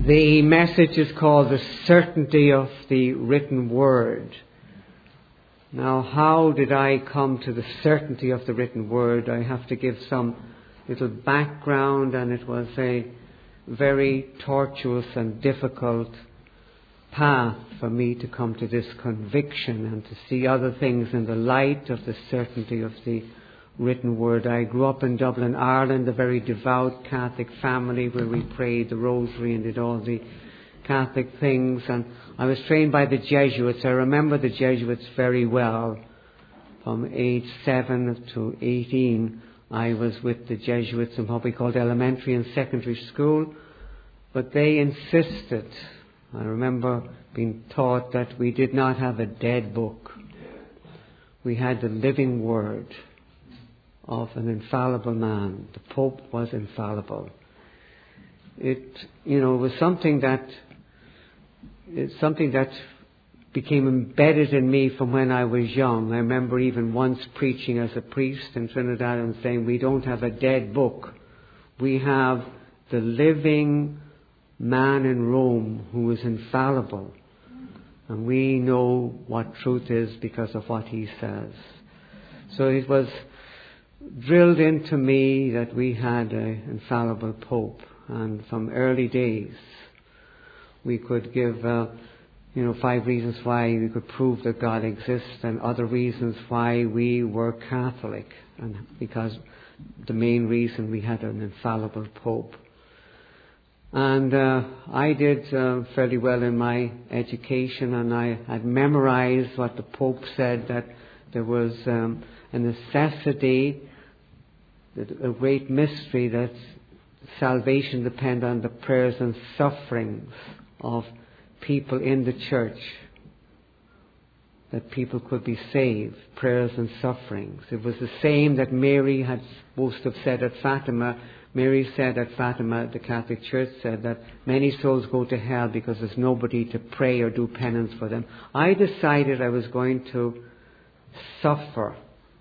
The message is called The Certainty of the Written Word. Now, how did I come to the certainty of the written word? I have to give some little background, and it was a very tortuous and difficult path for me to come to this conviction and to see other things in the light of the certainty of the written word. I grew up in Dublin, Ireland, a very devout Catholic family where we prayed the rosary and did all the Catholic things, and I was trained by the Jesuits. I remember the Jesuits very well. From age 7 to 18 I was with the Jesuits in what we called elementary and secondary school, but they insisted, I remember being taught, that we did not have a dead book. We had the living word of an infallible man. The Pope was infallible. It was something that became embedded in me from when I was young. I remember even once preaching as a priest in Trinidad and saying, we don't have a dead book. We have the living man in Rome who is infallible. And we know what truth is because of what he says. So it was drilled into me that we had an infallible Pope. And from early days, we could give 5 reasons why we could prove that God exists, and other reasons why we were Catholic, and because the main reason we had an infallible Pope. And I did fairly well in my education, and I had memorized what the Pope said, that there was a necessity, a great mystery, that salvation depended on the prayers and sufferings of people in the church, that people could be saved, prayers and sufferings. It was the same that Mary had supposed to have said at Fatima. Mary said at Fatima, the Catholic Church said, that many souls go to hell because there's nobody to pray or do penance for them. I decided I was going to suffer.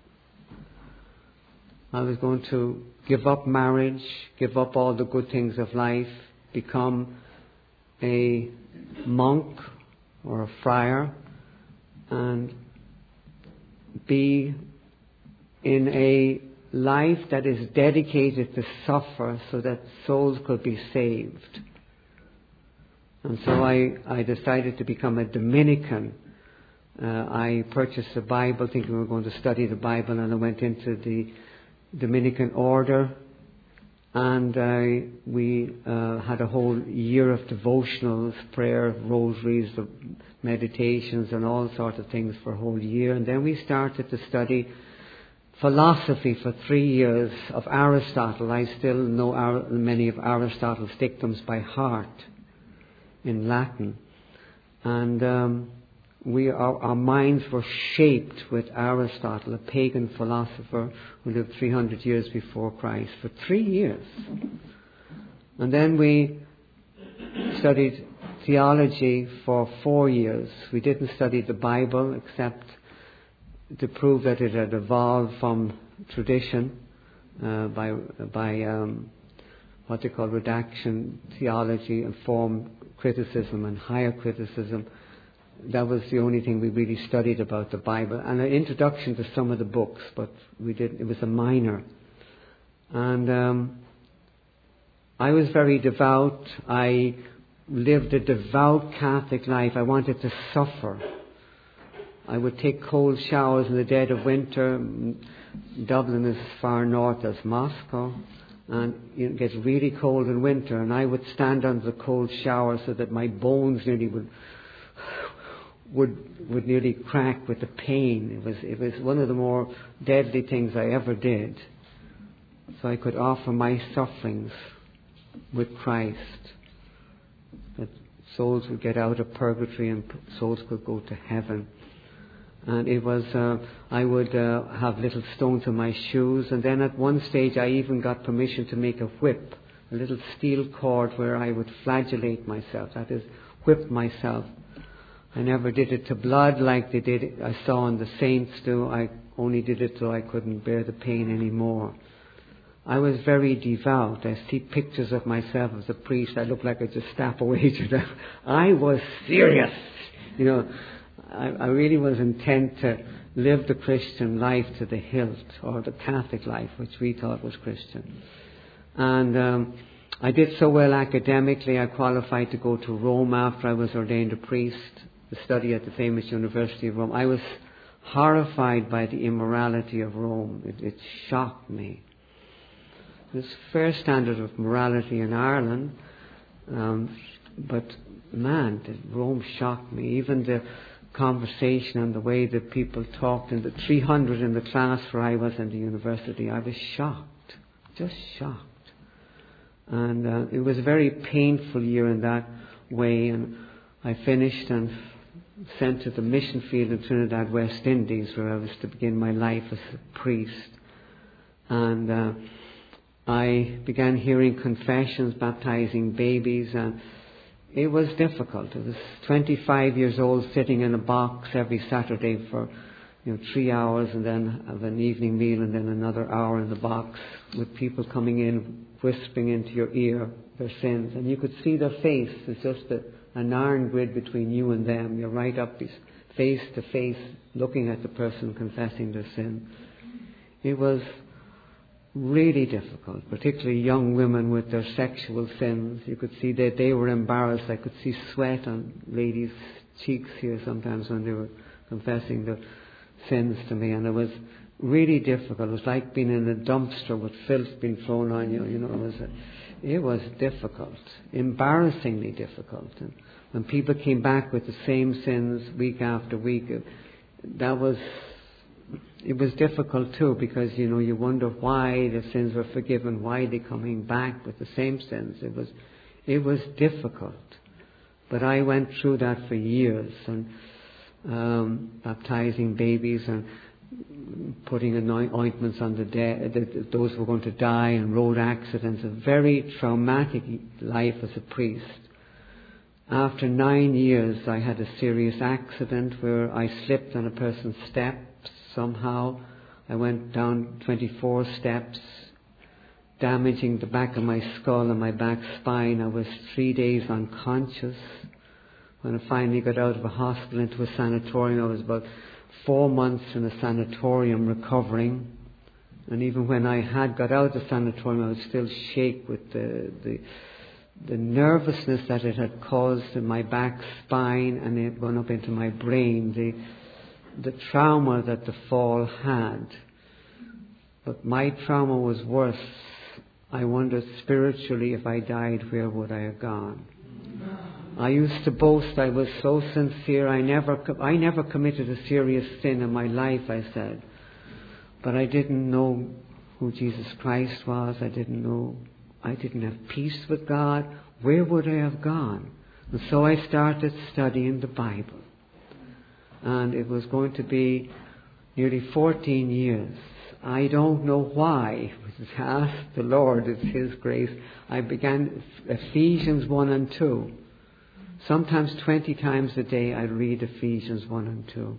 I was going to give up marriage, give up all the good things of life, become a monk or a friar, and be in a life that is dedicated to suffer so that souls could be saved. And so I decided to become a Dominican. I purchased a Bible thinking we were going to study the Bible, and I went into the Dominican order, and we had a whole year of devotionals, prayer, rosaries, meditations and all sorts of things for a whole year. And then we started to study philosophy for 3 years of Aristotle. I still know many of Aristotle's dictums by heart in Latin. And our minds were shaped with Aristotle, a pagan philosopher who lived 300 years before Christ, for 3 years. And then we studied theology for 4 years. We didn't study the Bible except to prove that it had evolved from tradition by what they call redaction theology and form criticism and higher criticism. That was the only thing we really studied about the Bible, and an introduction to some of the books, but it was a minor. And I was very devout. I lived a devout Catholic life. I wanted to suffer. I would take cold showers in the dead of winter. Dublin is as far north as Moscow, and it gets really cold in winter, and I would stand under the cold shower so that my bones nearly would nearly crack with the pain. It was one of the more deadly things I ever did. So I could offer my sufferings with Christ, that souls would get out of purgatory and souls could go to heaven. And it was, I would have little stones in my shoes, and then at one stage I even got permission to make a whip, a little steel cord where I would flagellate myself, that is, whip myself. I never did it to blood like they did. I saw in the saints do. I only did it so I couldn't bear the pain anymore. I was very devout. I see pictures of myself as a priest. I look like I just step away to them. I was serious. I really was intent to live the Christian life to the hilt, or the Catholic life, which we thought was Christian. And I did so well academically. I qualified to go to Rome after I was ordained a priest, to study at the famous University of Rome. I was horrified by the immorality of Rome. It shocked me. There's a fair standard of morality in Ireland, but man, Rome shocked me. Even the conversation and the way that people talked, and the 300 in the class where I was in the university, I was shocked, just shocked. And it was a very painful year in that way, and I finished and sent to the mission field in Trinidad, West Indies, where I was to begin my life as a priest. And I began hearing confessions, baptizing babies, and it was difficult. I was 25 years old, sitting in a box every Saturday for 3 hours, and then have an evening meal, and then another hour in the box, with people coming in, whispering into your ear their sins. And you could see their face. It's just an iron grid between you and them. You're right up face to face, looking at the person confessing their sin. It was really difficult, particularly young women with their sexual sins. You could see that they were embarrassed. I could see sweat on ladies' cheeks here sometimes when they were confessing their sins to me, and it was really difficult. It was like being in a dumpster with filth being thrown on you. It was difficult, embarrassingly difficult. And when people came back with the same sins week after week, it was difficult too, because you wonder why the sins were forgiven, why they're coming back with the same sins. It was difficult, but I went through that for years, and baptizing babies and putting ointments on the dead, those who were going to die, and road accidents. A very traumatic life as a priest. After 9 years, I had a serious accident where I slipped on a person's steps. Somehow I went down 24 steps, damaging the back of my skull and my back spine. I was 3 days unconscious. When I finally got out of a hospital into a sanatorium, I was about 4 months in a sanatorium recovering. And even when I had got out of the sanatorium, I would still shake with the nervousness that it had caused in my back spine, and it went up into my brain, the trauma that the fall had. But my trauma was worse. I wondered spiritually, if I died, where would I have gone? I used to boast I was so sincere. I never committed a serious sin in my life, I said. But I didn't know who Jesus Christ was. I didn't have peace with God. Where would I have gone? And so I started studying the Bible. And it was going to be nearly 14 years. I don't know why. I asked the Lord, it's His grace. I began Ephesians 1 and 2. Sometimes 20 times a day I'd read Ephesians 1 and 2.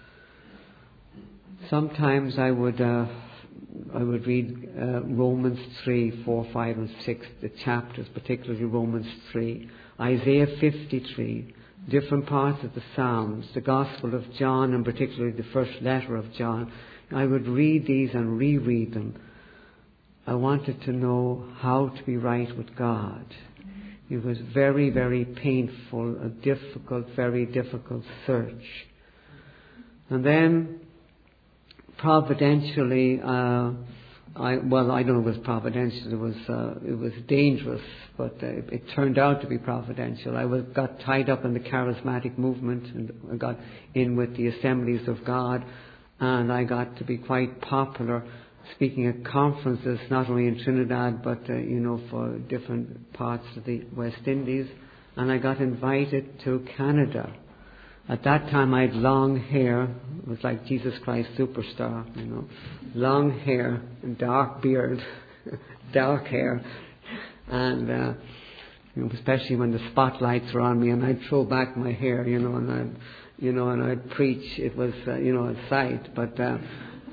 Sometimes I would read Romans 3, 4, 5 and 6, the chapters, particularly Romans 3, Isaiah 53, different parts of the Psalms, the Gospel of John, and particularly the first letter of John. I would read these and reread them. I wanted to know how to be right with God. It was very, very painful, a difficult, very difficult search. And then, providentially, I don't know if it was providential, it was dangerous, but it turned out to be providential. I got tied up in the charismatic movement, and I got in with the Assemblies of God, and I got to be quite popular, speaking at conferences, not only in Trinidad, but for different parts of the West Indies. And I got invited to Canada. At that time I had long hair. It was like Jesus Christ Superstar, long hair and dark beard, dark hair, and especially when the spotlights were on me, and I'd throw back my hair, and I'd preach. It was a sight, but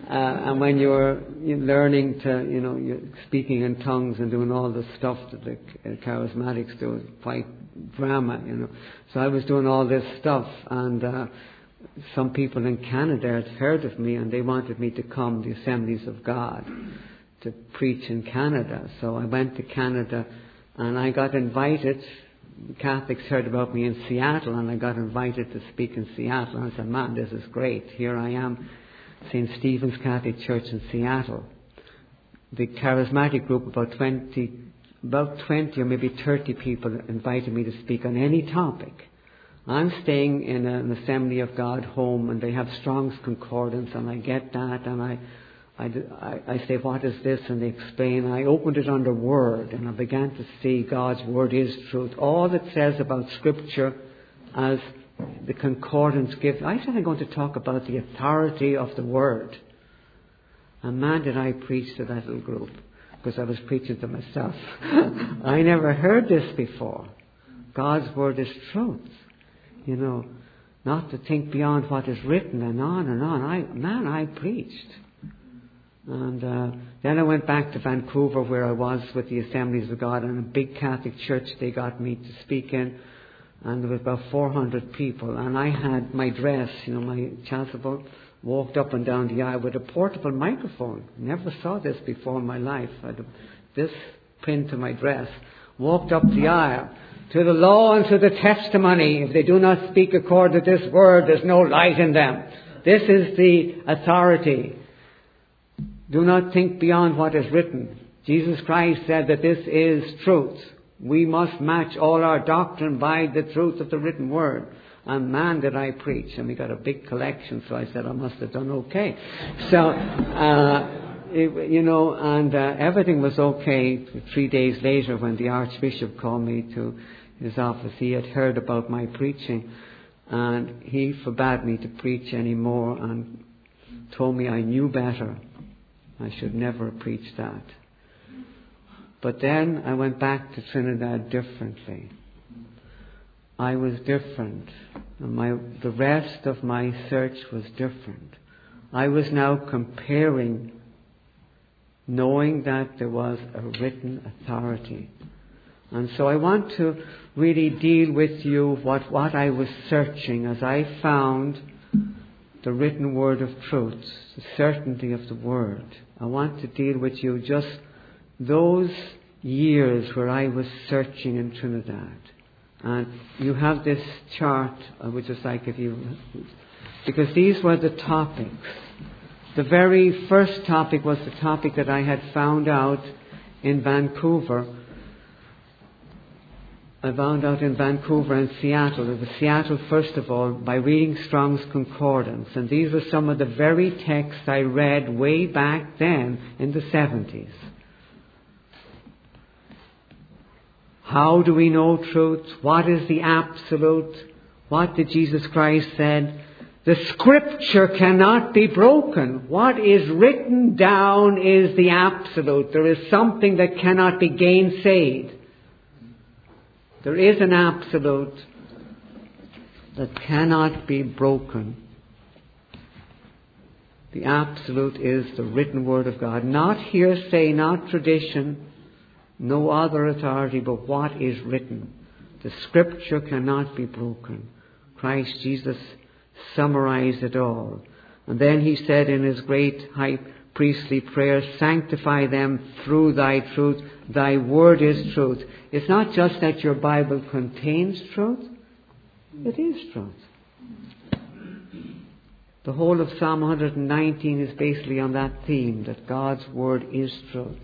And when you're learning to, you're speaking in tongues and doing all the stuff that the charismatics do, it's quite drama, So I was doing all this stuff, and some people in Canada had heard of me, and they wanted me to come to the Assemblies of God to preach in Canada. So I went to Canada, and I got invited. Catholics heard about me in Seattle, and I got invited to speak in Seattle. And I said, man, this is great. Here I am, St. Stephen's Catholic Church in Seattle. The charismatic group, about 20 or maybe 30 people invited me to speak on any topic. I'm staying in an Assembly of God home, and they have Strong's Concordance, and I get that, and I say, what is this? And they explain. I opened it under Word, and I began to see God's Word is truth. All it says about Scripture as the Concordance gives. I said I'm going to talk about the authority of the Word. And man, did I preach to that little group, because I was preaching to myself. I never heard this before. God's Word is truth. Not to think beyond what is written, and on and on. I preached. And then I went back to Vancouver, where I was with the Assemblies of God, and a big Catholic church they got me to speak in, and there was about 400 people, and I had my dress, my chasuble, walked up and down the aisle with a portable microphone. Never saw this before in my life. I had this pinned to my dress, walked up the aisle. To the law and to the testimony, if they do not speak according to this word, there's no light in them. This is the authority. Do not think beyond what is written. Jesus Christ said that this is truth. We must match all our doctrine by the truth of the written word. And man, did I preach. And we got a big collection, so I said I must have done okay. So, everything was okay. 3 days later, when the Archbishop called me to his office, he had heard about my preaching, and he forbade me to preach anymore and told me I knew better. I should never have preached that. But then I went back to Trinidad differently. I was different. And the rest of my search was different. I was now comparing, knowing that there was a written authority. And so I want to really deal with you what I was searching as I found the written word of truth, the certainty of the word. I want to deal with you just those years where I was searching in Trinidad. And you have this chart I would just like if you, because these were the topics. The very first topic was the topic that I had found out in Vancouver. I found out in Vancouver and Seattle. It was Seattle, first of all, by reading Strong's Concordance. And these were some of the very texts I read way back then in the 70s. How do we know truth? What is the absolute? What did Jesus Christ said? The Scripture cannot be broken. What is written down is the absolute. There is something that cannot be gainsaid. There is an absolute that cannot be broken. The absolute is the written word of God. Not hearsay, not tradition, no other authority, but what is written. The Scripture cannot be broken. Christ Jesus summarized it all. And then he said in his great high priestly prayer, sanctify them through thy truth. Thy word is truth. It's not just that your Bible contains truth. It is truth. The whole of Psalm 119 is basically on that theme, that God's word is truth.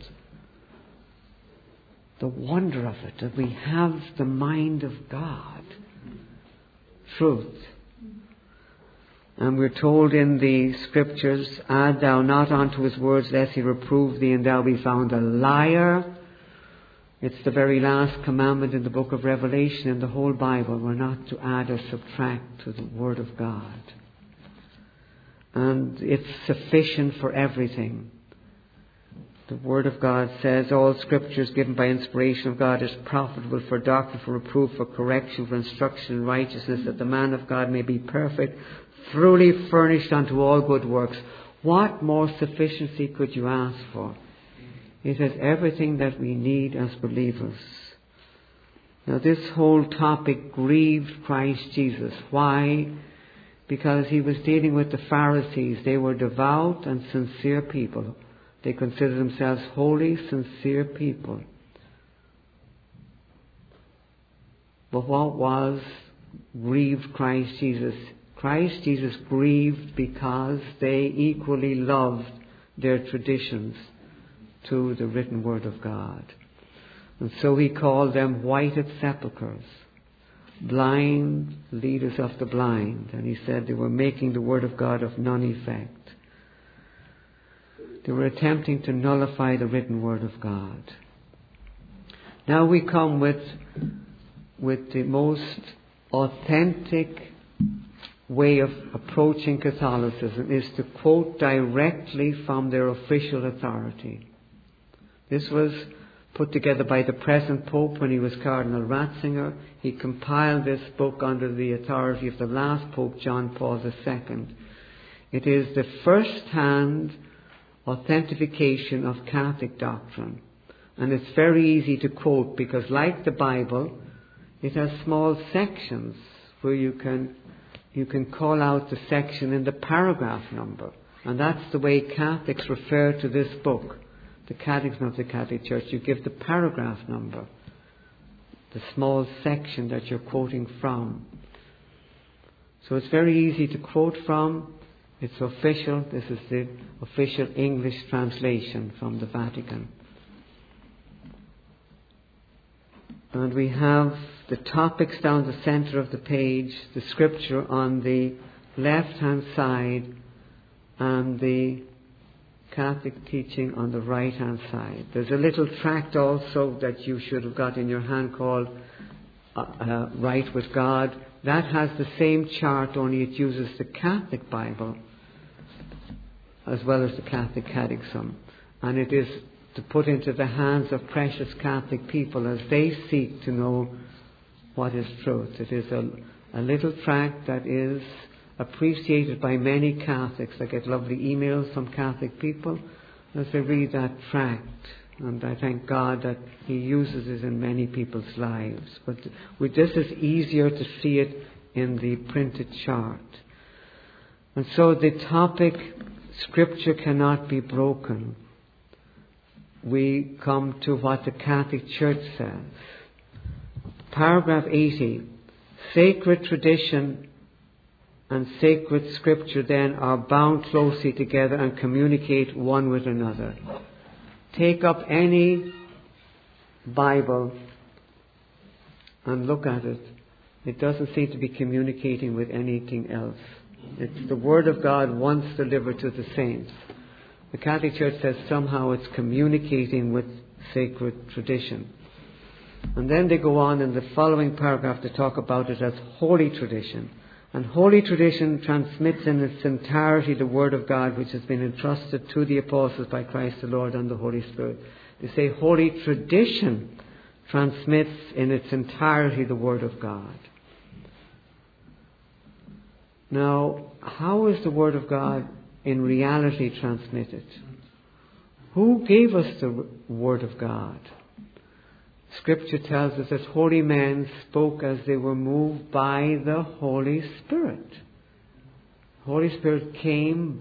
The wonder of it, that we have the mind of God. Truth. And we're told in the Scriptures, add thou not unto his words, lest he reprove thee, and thou be found a liar. It's the very last commandment in the book of Revelation in the whole Bible. We're not to add or subtract to the Word of God. And it's sufficient for everything. The Word of God says, all Scripture is given by inspiration of God, is profitable for doctrine, for reproof, for correction, for instruction in righteousness, that the man of God may be perfect, truly furnished unto all good works. What more sufficiency could you ask for? It has everything that we need as believers. Now this whole topic grieved Christ Jesus. Why? Because he was dealing with the Pharisees. They were devout and sincere people. They considered themselves holy, sincere people. But what was grieved Christ Jesus? Christ Jesus grieved because they equally loved their traditions to the written word of God. And so he called them whited sepulchres, blind leaders of the blind. And he said they were making the word of God of none effect. They were attempting to nullify the written word of God. Now we come with the most authentic way of approaching Catholicism is to quote directly from their official authority. This was put together by the present Pope when he was Cardinal Ratzinger. He compiled this book under the authority of the last Pope, John Paul II. It is the first-hand authentication of Catholic doctrine. And it's very easy to quote because, like the Bible, it has small sections where you can call out the section in the paragraph number. And that's the way Catholics refer to this book, the Catechism of the Catholic Church. You give the paragraph number, the small section that you're quoting from. So it's very easy to quote from. It's official. This is the official English translation from the Vatican. And we have the topics down the center of the page, the scripture on the left-hand side, and the Catholic teaching on the right-hand side. There's a little tract also that you should have got in your hand called Right with God. That has the same chart, only it uses the Catholic Bible as well as the Catholic Catechism. And it is to put into the hands of precious Catholic people as they seek to know what is truth. It is a little tract that is appreciated by many Catholics. I get lovely emails from Catholic people as they read that tract. And I thank God that He uses it in many people's lives. But with this, it's easier to see it in the printed chart. And so the topic, Scripture cannot be broken. We come to what the Catholic Church says. Paragraph 80. Sacred tradition and sacred Scripture then are bound closely together and communicate one with another. Take up any Bible and look at it. It doesn't seem to be communicating with anything else. It's the Word of God once delivered to the saints. The Catholic Church says somehow it's communicating with sacred tradition. And then they go on in the following paragraph to talk about it as holy tradition. And holy tradition transmits in its entirety the Word of God, which has been entrusted to the apostles by Christ the Lord and the Holy Spirit. They say holy tradition transmits in its entirety the Word of God. Now, how is the Word of God in reality transmitted? Who gave us the Word of God? Scripture tells us that holy men spoke as they were moved by the Holy Spirit. The Holy Spirit came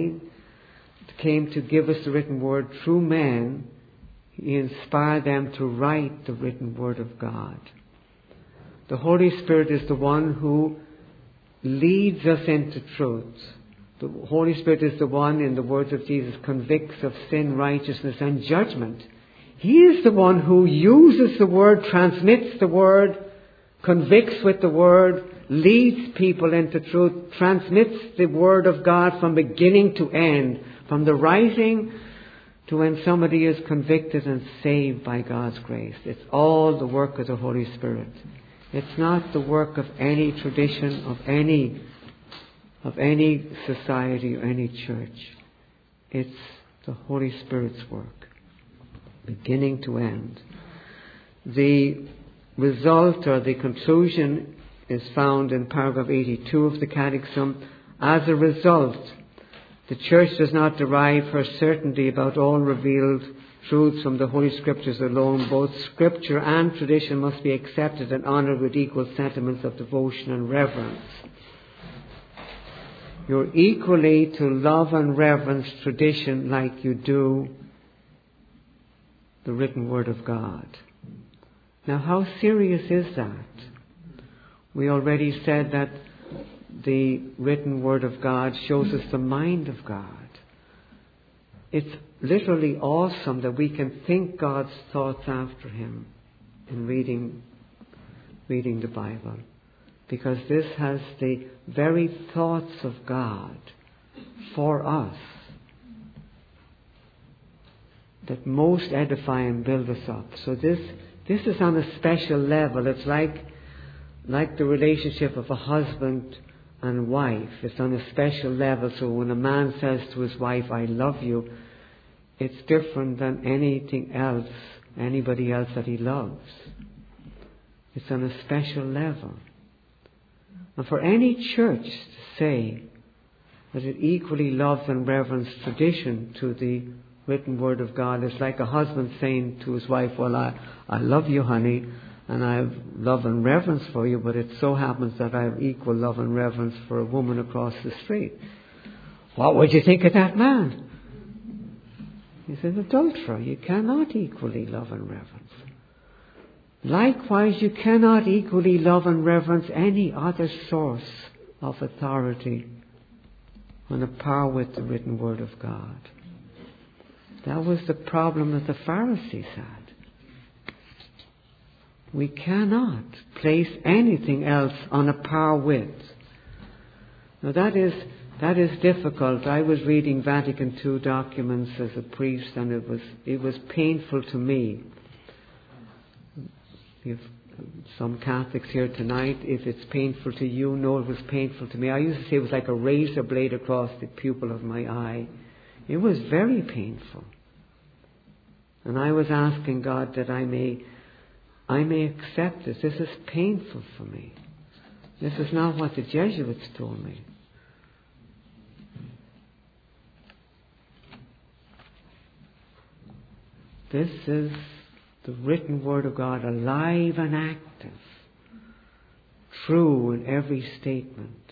to give us the written word through men. He inspired them to write the written word of God. The Holy Spirit is the one who leads us into truth. The Holy Spirit is the one, in the words of Jesus, convicts of sin, righteousness and judgment. He is the one who uses the Word, transmits the Word, convicts with the Word, leads people into truth, transmits the Word of God from beginning to end, from the writing to when somebody is convicted and saved by God's grace. It's all the work of the Holy Spirit. It's not the work of any tradition, of any society or any church. It's the Holy Spirit's work, beginning to end. The result or the conclusion is found in paragraph 82 of the Catechism. As a result, The Church does not derive her certainty about all revealed truths from the Holy Scriptures alone. Both Scripture and tradition must be accepted and honoured with equal sentiments of devotion and reverence. You're equally to love and reverence tradition like you do the written Word of God. Now, how serious is that? We already said that the written Word of God shows us the mind of God. It's literally awesome that we can think God's thoughts after Him in reading the Bible. Because this has the very thoughts of God for us that most edify and build us up. So this is on a special level. It's like the relationship of a husband and wife. It's on a special level. So when a man says to his wife, "I love you," it's different than anybody else that he loves. It's on a special level. And for any church to say that it equally loves and reverences tradition to the written Word of God is like a husband saying to his wife, "Well, I love you, honey, and I have love and reverence for you, but it so happens that I have equal love and reverence for a woman across the street." What would you think of that man? He's an adulterer. You cannot equally love and reverence. Likewise, you cannot equally love and reverence any other source of authority on a par with the written Word of God. That was the problem that the Pharisees had. We cannot place anything else on a par with. Now that is difficult. I was reading Vatican II documents as a priest, and it was painful to me. If some Catholics here tonight, if it's painful to you, know it was painful to me. I used to say it was like a razor blade across the pupil of my eye. It was very painful. And I was asking God that I may accept this. This is painful for me. This is not what the Jesuits told me. This is the written Word of God, alive and active, true in every statement.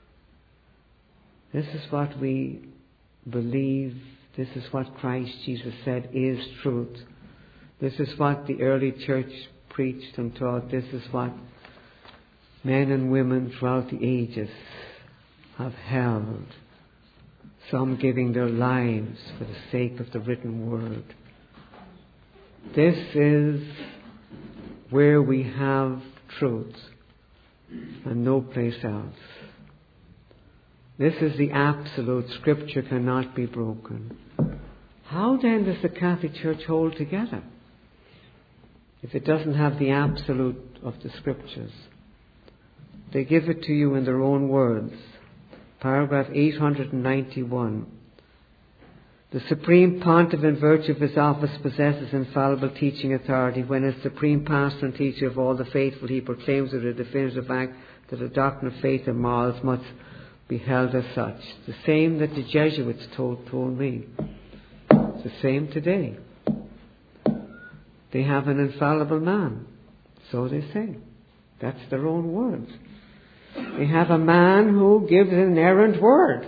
This is what we believe. This is what Christ Jesus said is truth. This is what the early church preached and taught. This is what men and women throughout the ages have held, some giving their lives for the sake of the written Word. This is where we have truth and no place else. This is the absolute. Scripture cannot be broken. How then does the Catholic Church hold together if it doesn't have the absolute of the Scriptures? They give it to you in their own words. Paragraph 891. The Supreme Pontiff, in virtue of his office, possesses infallible teaching authority. When as Supreme Pastor and Teacher of all the faithful, he proclaims with a definitive act that the doctrine of faith and morals must be held as such. The same that the Jesuits told me. It's the same today. They have an infallible man. So they say. That's their own words. They have a man who gives an inerrant word.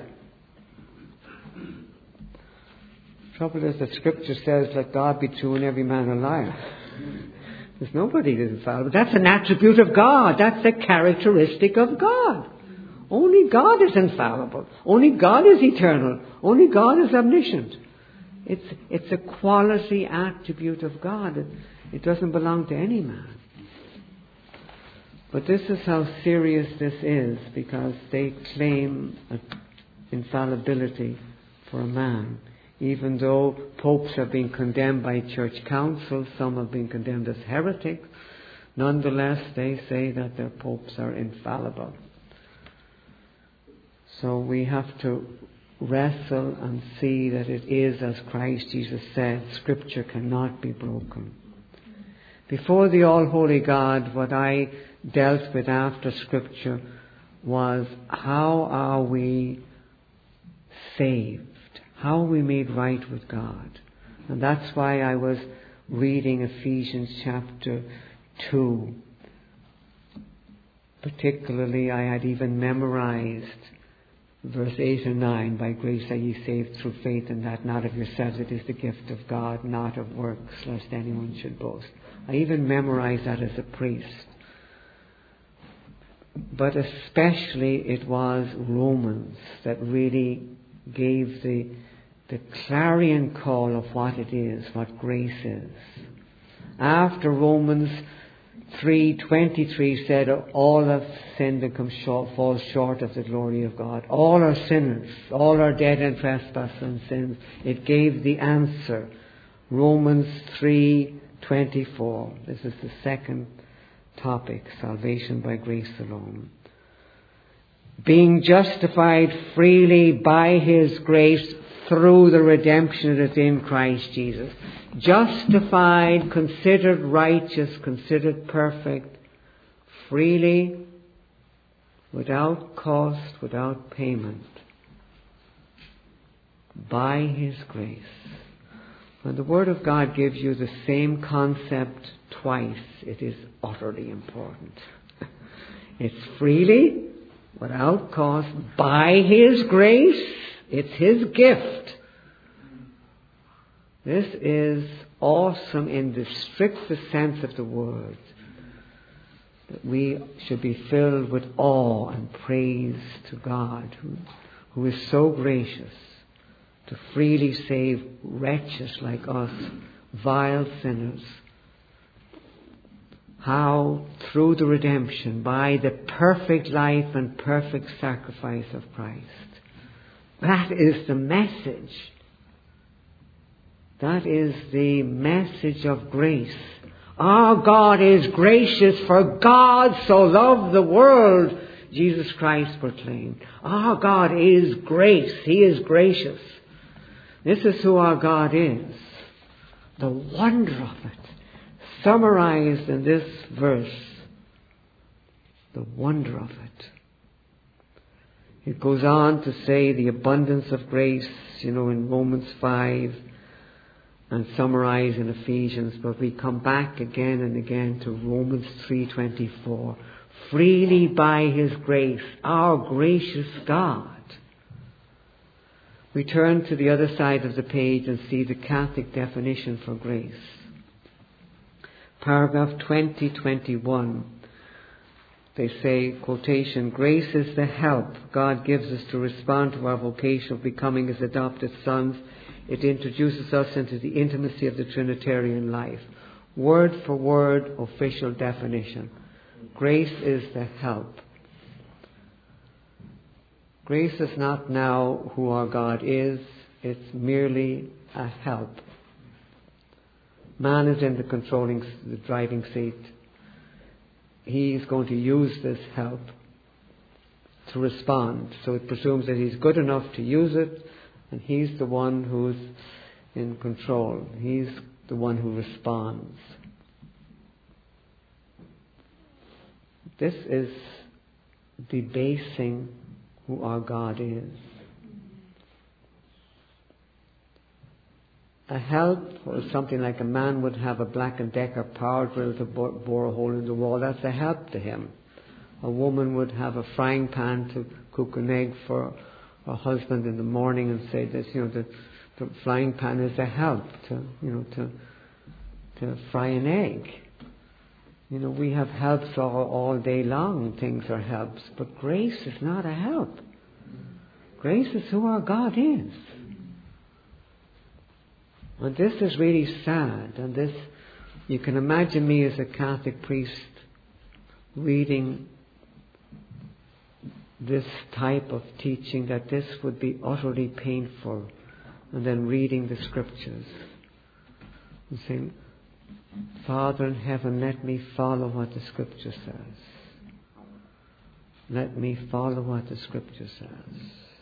Trouble is, the Scripture says, "Let God be true and every man a liar." There's nobody that's infallible. That's an attribute of God. That's a characteristic of God. Only God is infallible. Only God is eternal. Only God is omniscient. It's a quality attribute of God. It doesn't belong to any man. But this is how serious this is, because they claim infallibility for a man. Even though popes have been condemned by church councils, some have been condemned as heretics, nonetheless they say that their popes are infallible. So we have to wrestle and see that it is as Christ Jesus said, Scripture cannot be broken. Before the all-holy God, what I dealt with after Scripture was, how are we saved, how are we made right with God. And that's why I was reading Ephesians chapter 2. Particularly, I had even memorized verse 8 and 9, by grace are ye saved through faith, and that not of yourselves, it is the gift of God, not of works, lest anyone should boast. I even memorized that as a priest. But especially it was Romans that really gave the clarion call of what it is, what grace is. After Romans 3:23 said, all have sinned and fall short of the glory of God. All are sinners. All are dead in trespasses and sins. It gave the answer. Romans 3:24. This is the second topic, salvation by grace alone. Being justified freely by His grace through the redemption that is in Christ Jesus. Justified, considered righteous, considered perfect, freely, without cost, without payment, by His grace. When the Word of God gives you the same concept twice, it is utterly important. It's freely, without cost, by His grace. It's His gift. This is awesome in the strictest sense of the word. That we should be filled with awe and praise to God, who is so gracious to freely save wretches like us, vile sinners. How? Through the redemption, by the perfect life and perfect sacrifice of Christ. That is the message. That is the message of grace. Our God is gracious, for God so loved the world, Jesus Christ proclaimed. Our God is grace. He is gracious. This is who our God is. The wonder of it, summarized in this verse. The wonder of it. It goes on to say the abundance of grace, in Romans 5 and summarized in Ephesians, but we come back again and again to Romans 3:24. Freely by His grace, our gracious God. We turn to the other side of the page and see the Catholic definition for grace. Paragraph 2021. They say, quotation, grace is the help God gives us to respond to our vocation of becoming His adopted sons. It introduces us into the intimacy of the Trinitarian life. Word for word, official definition. Grace is the help. Grace is not now who our God is. It's merely a help. Man is in the driving seat. He's going to use this help to respond. So it presumes that he's good enough to use it, and he's the one who's in control. He's the one who responds. This is debasing who our God is. A help, or something like a man would have a Black & Decker power drill to bore a hole in the wall. That's a help to him. A woman would have a frying pan to cook an egg for her husband in the morning, and say that the frying pan is a help to fry an egg. We have helps all day long. Things are helps, but grace is not a help. Grace is who our God is. And this is really sad. And this, you can imagine me as a Catholic priest reading this type of teaching, that this would be utterly painful, and then reading the scriptures and saying, Father in heaven, let me follow what the scripture says. Let me follow what the scripture says.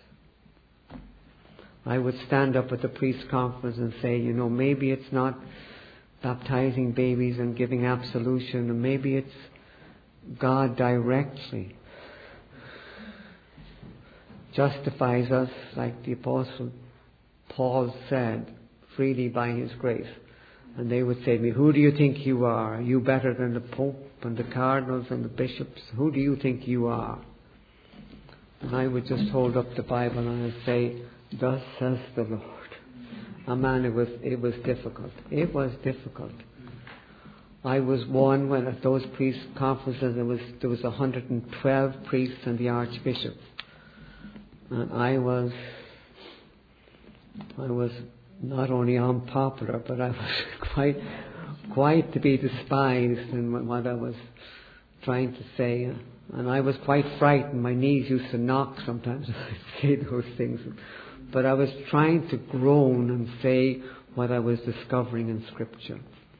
I would stand up at the priest conference and say, maybe it's not baptizing babies and giving absolution, or maybe it's God directly justifies us, like the Apostle Paul said, freely by his grace. And they would say to me, who do you think you are? Are you better than the Pope and the cardinals and the bishops? Who do you think you are? And I would just hold up the Bible and I'd say, thus says the Lord. And man, it was difficult. It was difficult. I was one when at those priest conferences there was 112 priests and the Archbishop. And I was not only unpopular, but I was quite to be despised in what I was trying to say. And I was quite frightened. My knees used to knock sometimes when I'd say those things. But I was trying to groan and say what I was discovering in Scripture.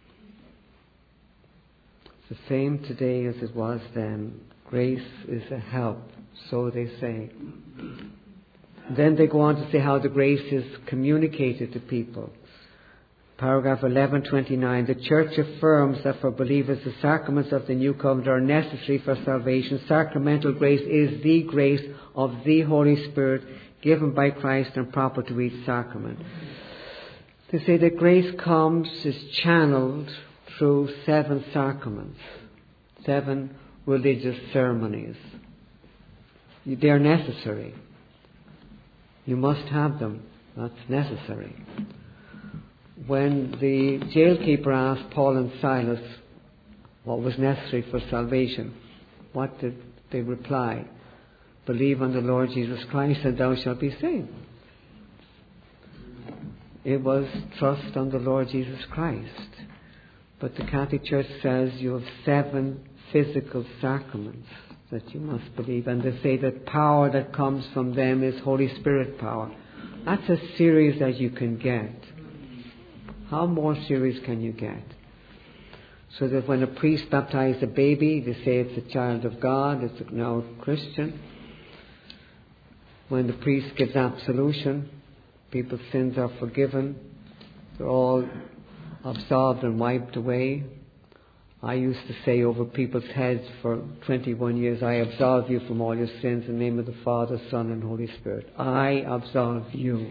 It's the same today as it was then. Grace is a help, so they say. Then they go on to say how the grace is communicated to people. Paragraph 1129, the Church affirms that for believers the sacraments of the New Covenant are necessary for salvation. Sacramental grace is the grace of the Holy Spirit given by Christ and proper to each sacrament. They say that grace is channeled through 7 sacraments, 7 religious ceremonies. They are necessary. You must have them. That's necessary. When the jailkeeper asked Paul and Silas what was necessary for salvation, what did they reply? Believe on the Lord Jesus Christ and thou shalt be saved. It was trust on the Lord Jesus Christ. But the Catholic Church says you have 7 physical sacraments that you must believe. And they say that power that comes from them is Holy Spirit power. That's as serious as you can get. How more serious can you get? So that when a priest baptizes a baby, they say it's a child of God, it's now a Christian. When the priest gives absolution, people's sins are forgiven. They're all absolved and wiped away. I used to say over people's heads for 21 years, I absolve you from all your sins in the name of the Father, Son and Holy Spirit. I absolve you.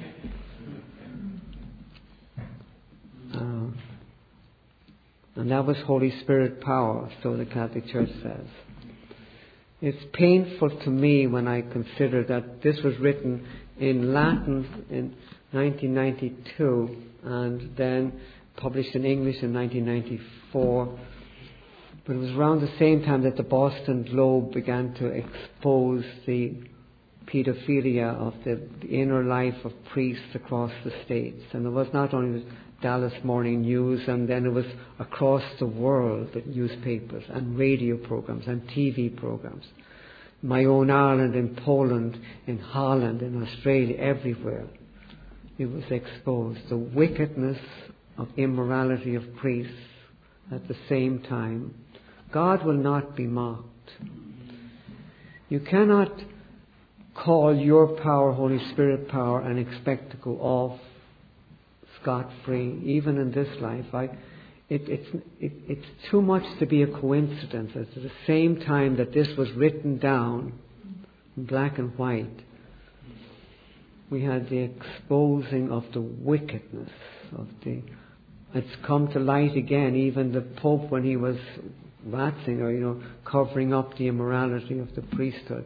And that was Holy Spirit power, so the Catholic Church says. It's painful to me when I consider that this was written in Latin in 1992 and then published in English in 1994. But it was around the same time that the Boston Globe began to expose the pedophilia of the inner life of priests across the States. And it was not only the Dallas Morning News, and then it was across the world with newspapers and radio programs and TV programs. My own Ireland, in Poland, in Holland, in Australia, everywhere. It was exposed. The wickedness of immorality of priests at the same time. God will not be mocked. You cannot call your power Holy Spirit power and expect to go off scot-free, even in this life. It's too much to be a coincidence. At the same time that this was written down in black and white, we had the exposing of the wickedness of the. It's come to light again. Even the Pope, when he was Ratzinger, covering up the immorality of the priesthood.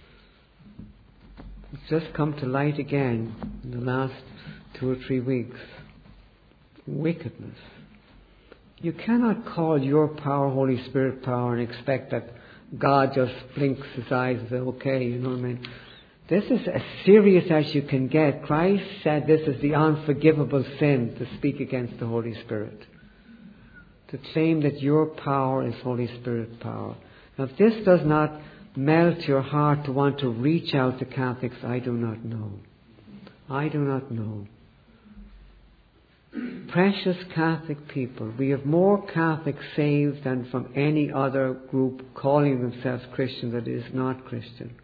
It's just come to light again in the last 2 or 3 weeks. Wickedness. You cannot call your power Holy Spirit power and expect that God just blinks his eyes and says, okay, you know what I mean? This is as serious as you can get. Christ said this is the unforgivable sin to speak against the Holy Spirit. To claim that your power is Holy Spirit power. Now, if this does not melt your heart to want to reach out to Catholics, I do not know. I do not know. Precious Catholic people, we have more Catholics saved than from any other group calling themselves Christian that is not Christian.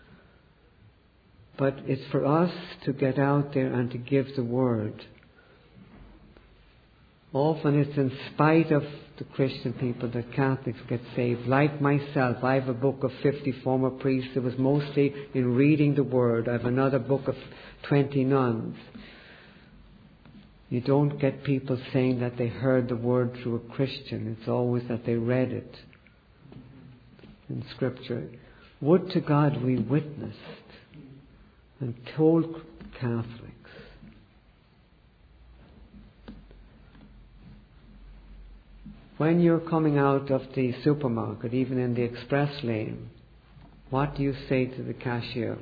But it's for us to get out there and to give the word. Often it's in spite of the Christian people that Catholics get saved. Like myself, I have a book of 50 former priests. It was mostly in reading the Word. I have another book of 20 nuns. You don't get people saying that they heard the Word through a Christian. It's always that they read it in Scripture. Would to God we witnessed and told Catholics. When you're coming out of the supermarket, even in the express lane, what do you say to the cashier?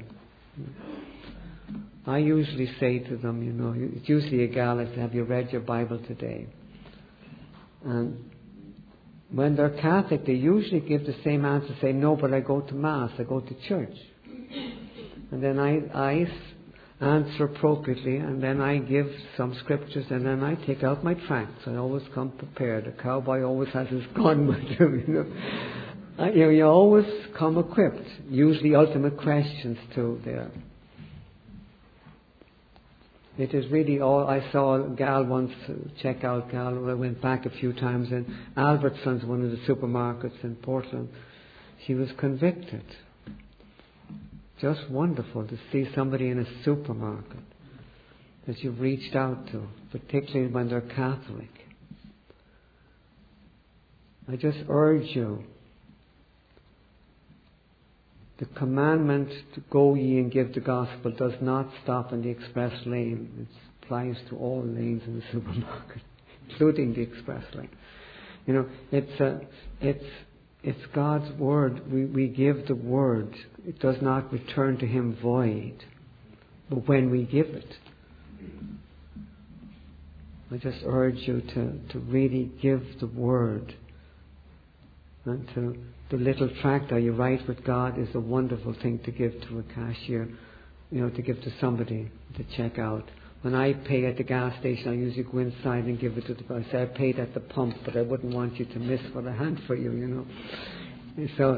I usually say to them, it's usually a gal, I say, have you read your Bible today? And when they're Catholic, they usually give the same answer, say, no, but I go to Mass, I go to church. And then I answer appropriately, and then I give some scriptures, and then I take out my tracts. I always come prepared. A cowboy always has his gun with him, you always come equipped. Usually ultimate questions too there. It is really all. I saw a gal once, checkout gal, I went back a few times, in Albertsons, one of the supermarkets in Portland. She was convicted. Just wonderful to see somebody in a supermarket that you've reached out to, particularly when they're Catholic. I just urge you, the commandment to go ye and give the gospel does not stop in the express lane. It applies to all lanes in the supermarket, including the express lane. It's God's word. We give the word. It does not return to Him void. But when we give it, I just urge you to really give the word. And to the little tract, Are You Right With God, is a wonderful thing to give to a cashier, to give to somebody to check out. When I pay at the gas station, I usually go inside and give it to the person. I say, I paid at the pump, but I wouldn't want you to miss what I had for you, So,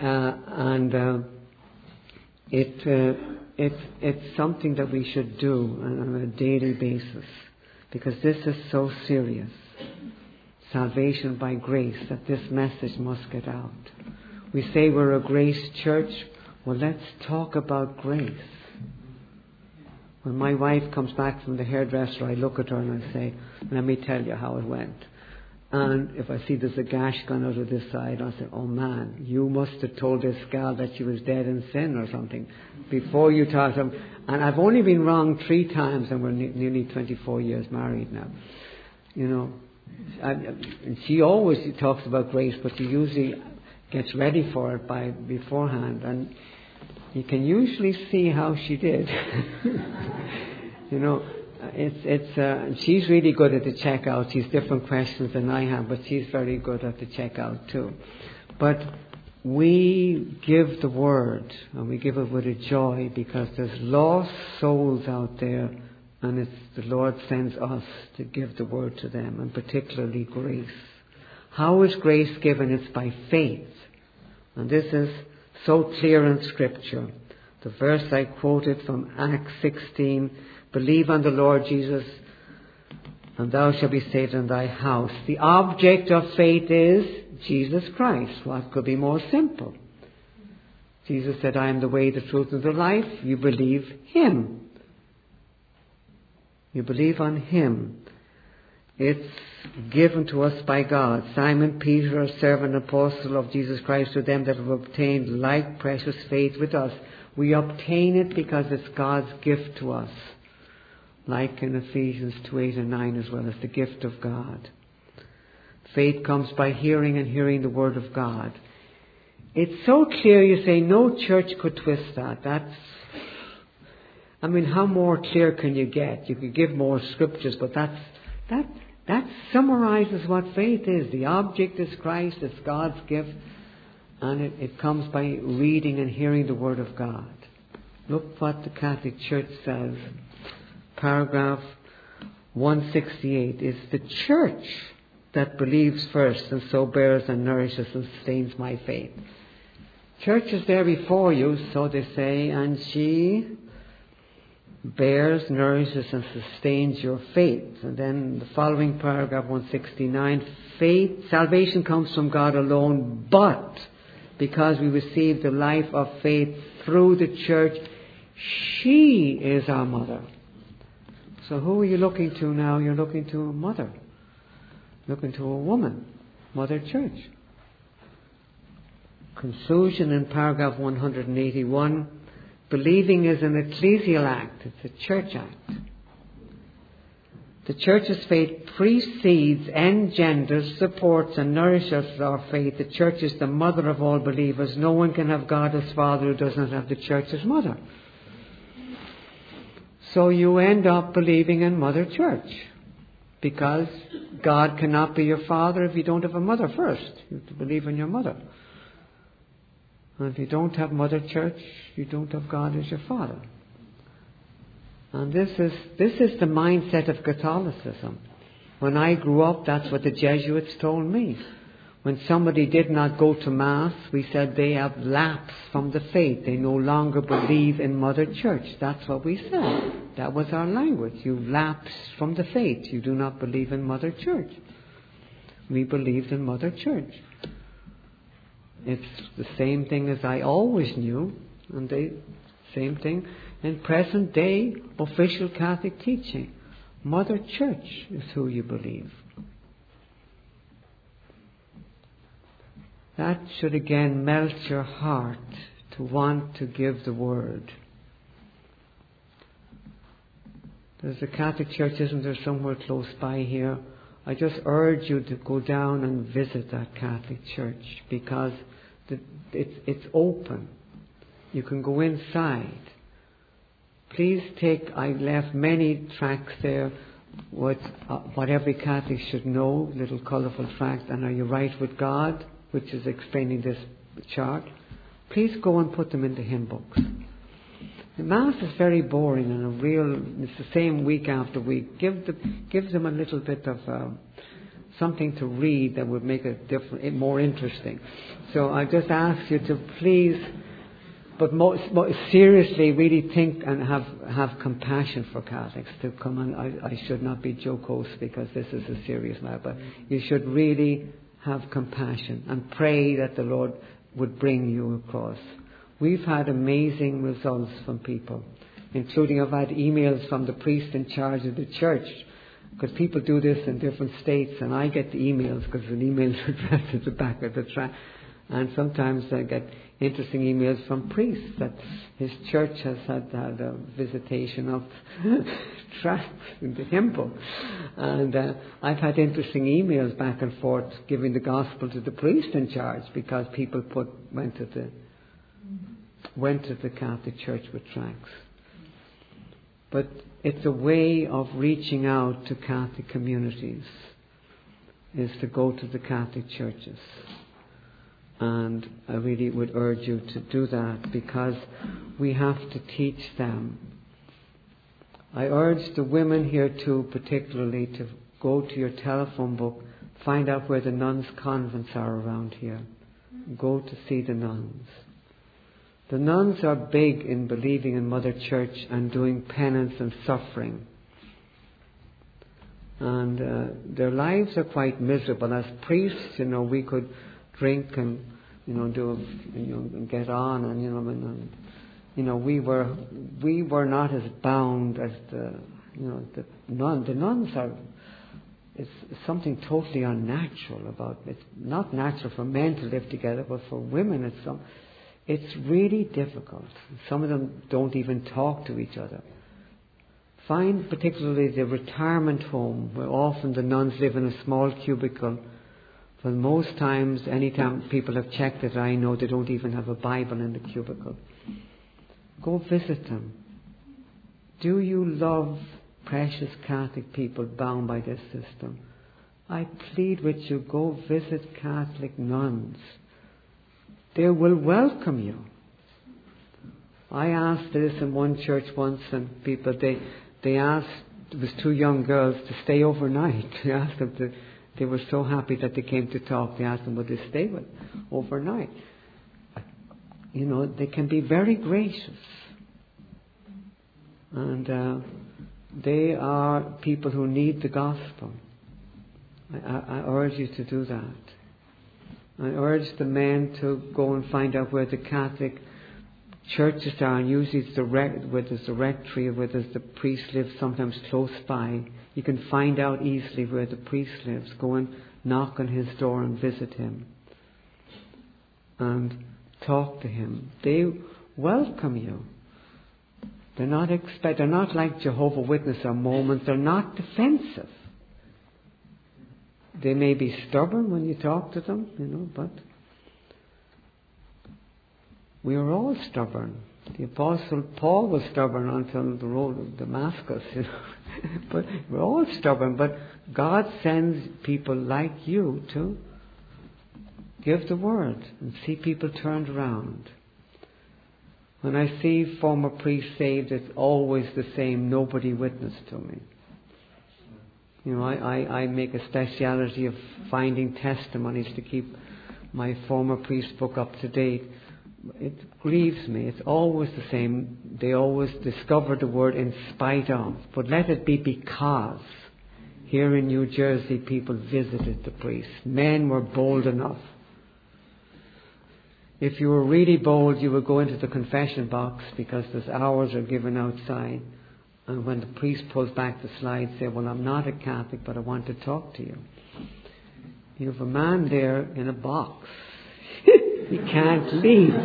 it's something that we should do on a daily basis, because this is so serious. Salvation by grace, that this message must get out. We say we're a grace church. Well, let's talk about grace. When my wife comes back from the hairdresser, I look at her and I say, let me tell you how it went. And if I see there's a gash gone out of this side, I say, oh man, you must have told this gal that she was dead in sin or something before you talked to him. And I've only been wrong 3 times, and we're nearly 24 years married now. And she always talks about grace, but she usually gets ready for it beforehand, and you can usually see how she did. She's really good at the checkout. She's different questions than I have, but she's very good at the checkout too. But we give the word, and we give it with a joy, because there's lost souls out there, and it's the Lord sends us to give the word to them, and particularly grace. How is grace given? It's by faith. And this is so clear in Scripture. The verse I quoted from Acts 16, believe on the Lord Jesus, and thou shalt be saved in thy house. The object of faith is Jesus Christ. What could be more simple? Jesus said, I am the way, the truth, and the life. You believe Him. You believe on Him. It's given to us by God. Simon Peter, a servant and apostle of Jesus Christ, to them that have obtained like precious faith with us. We obtain it because it's God's gift to us. Like in Ephesians 2:8 and 9 as well, as the gift of God. Faith comes by hearing, and hearing the word of God. It's so clear, you say, no church could twist that. How more clear can you get? You could give more scriptures, but that summarizes what faith is. The object is Christ, it's God's gift, and it comes by reading and hearing the Word of God. Look what the Catholic Church says. Paragraph 168 is the Church that believes first, and so bears and nourishes and sustains my faith. Church is there before you, so they say, and she bears, nourishes and sustains your faith. And then the following paragraph 169, salvation comes from God alone, but because we receive the life of faith through the church, she is our mother. So who are you looking to now? You're looking to a mother. Looking to a woman. Mother Church. Conclusion in paragraph 181. Believing is an ecclesial act. It's a church act. The church's faith precedes, engenders, supports and nourishes our faith. The church is the mother of all believers. No one can have God as father who does not have the church as mother. So you end up believing in Mother Church. Because God cannot be your father if you don't have a mother first. You have to believe in your mother. And if you don't have Mother Church, you don't have God as your father. And this is the mindset of Catholicism. When I grew up, that's what the Jesuits told me. When somebody did not go to Mass, we said they have lapsed from the faith. They no longer believe in Mother Church. That's what we said. That was our language. You lapsed from the faith. You do not believe in Mother Church. We believed in Mother Church. It's the same thing as I always knew, and same thing in present day official Catholic teaching. Mother Church is who you believe. That should again melt your heart to want to give the word. There's a Catholic church, isn't there, somewhere close by here? I just urge you to go down and visit that Catholic church because it's open. You can go inside. Please I left many tracts there what every Catholic should know, little colourful tracts, and Are You Right With God, which is explaining this chart. Please go and put them into hymn books. The Mass is very boring and it's the same week after week. Give them a little bit of something to read that would make it more interesting. So I just ask you to please, but more seriously, really think and have compassion for Catholics to come on. I should not be jocose because this is a serious matter, but you should really have compassion and pray that the Lord would bring you across. We've had amazing results from people, including I've had emails from the priest in charge of the church, because people do this in different states, and I get the emails because an email is addressed at the back of the track. And sometimes I get interesting emails from priests that his church has had a visitation of tracts in the hymn book. And I've had interesting emails back and forth giving the gospel to the priest in charge because people went to the Catholic Church with tracts. But it's a way of reaching out to Catholic communities, is to go to the Catholic churches. And I really would urge you to do that because we have to teach them. I urge the women here too, particularly, to go to your telephone book, find out where the nuns' convents are around here. Go to see the nuns. The nuns are big in believing in Mother Church and doing penance and suffering. And their lives are quite miserable. As priests, we could drink and and get on, and we were not as bound as the nuns. The nuns are. It's something totally unnatural about it. It's not natural for men to live together, but for women, it's really difficult. Some of them don't even talk to each other. Find particularly the retirement home, where often the nuns live in a small cubicle. For most times, anytime people have checked it, I know they don't even have a Bible in the cubicle. Go visit them. Do you love precious Catholic people bound by this system? I plead with you, go visit Catholic nuns. They will welcome you. I asked this in one church once, and people, they asked, it was two young girls to stay overnight. They asked them to. They were so happy that they came to talk. They asked them would they stay overnight. They can be very gracious. And they are people who need the gospel. I urge you to do that. I urge the men to go and find out where the Catholic churches are, and usually it's where there's the rectory, where there's the priest lives, sometimes close by. You can find out easily where the priest lives. Go and knock on his door and visit him. And talk to him. They welcome you. They're not like Jehovah's Witnesses or Mormons. They're not defensive. They may be stubborn when you talk to them, but we are all stubborn. The Apostle Paul was stubborn until the road of Damascus, But we're all stubborn. But God sends people like you to give the word and see people turned around. When I see former priests saved, it's always the same. Nobody witnessed to me. I make a speciality of finding testimonies to keep my former priest book up to date. It grieves me. It's always the same. They always discover the word in spite of. But let it be because here in New Jersey people visited the priest. Men were bold enough. If you were really bold, you would go into the confession box because those hours are given outside. And when the priest pulls back the slide, say, well, I'm not a Catholic, but I want to talk to you. You have a man there in a box. He can't leave.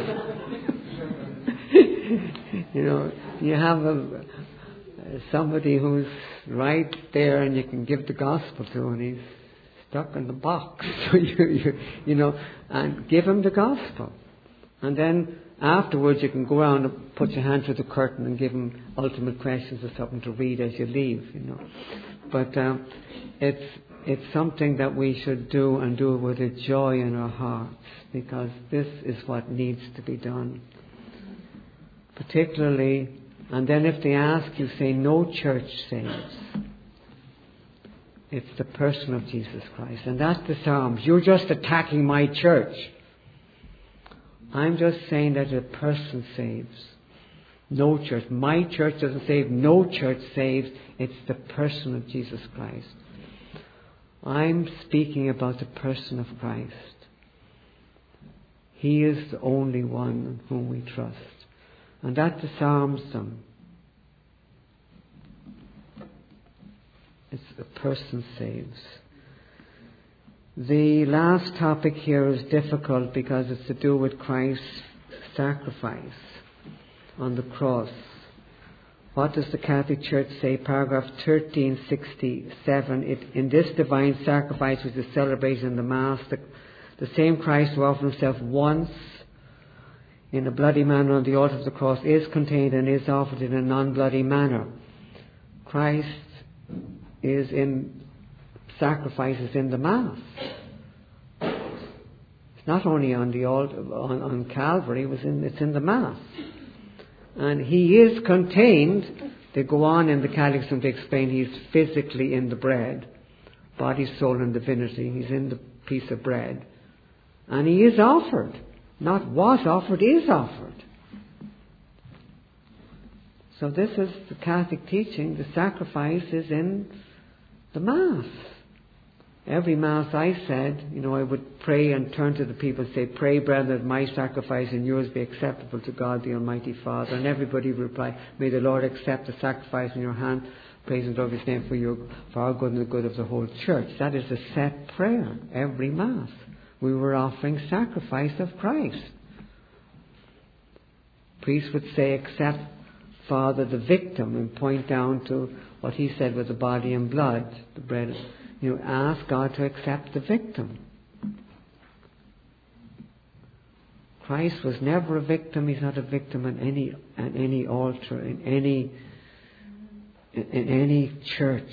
You have somebody who's right there and you can give the gospel to, and he's stuck in the box. So and give him the gospel. And then afterwards you can go around and put your hand through the curtain and give him ultimate questions or something to read as you leave, But it's something that we should do, and do it with a joy in our hearts, because this is what needs to be done. Particularly, and then if they ask you, say, no church saves. It's the person of Jesus Christ. And that's the Psalms. You're just attacking my church. I'm just saying that a person saves. No church. My church doesn't save. No church saves. It's the person of Jesus Christ. I'm speaking about the person of Christ. He is the only one in whom we trust. And that the Psalms them. It's the person saves. The last topic here is difficult because it's to do with Christ's sacrifice on the cross. What does the Catholic Church say? Paragraph 1367. In this divine sacrifice which is celebrated in the Mass, the same Christ who offered himself once in a bloody manner on the altar of the cross is contained and is offered in a non-bloody manner. Christ is in sacrifices in the Mass. It's not only on the altar, on Calvary, it's in the Mass. And he is contained. They go on in the Catechism to explain he's physically in the bread, body, soul and divinity. He's in the piece of bread. And he is offered. Not was offered, is offered. So this is the Catholic teaching. The sacrifice is in the Mass. Every Mass I said, I would pray and turn to the people and say, pray, brethren, that my sacrifice and yours be acceptable to God the Almighty Father. And everybody would reply, may the Lord accept the sacrifice in your hand, praise and love his name for our good and the good of the whole church. That is a set prayer every Mass. We were offering sacrifice of Christ. Priests would say, accept, Father, the victim, and point down to what he said with the body and blood, the bread. Ask God to accept the victim. Christ was never a victim. He's not a victim at any altar, in any church.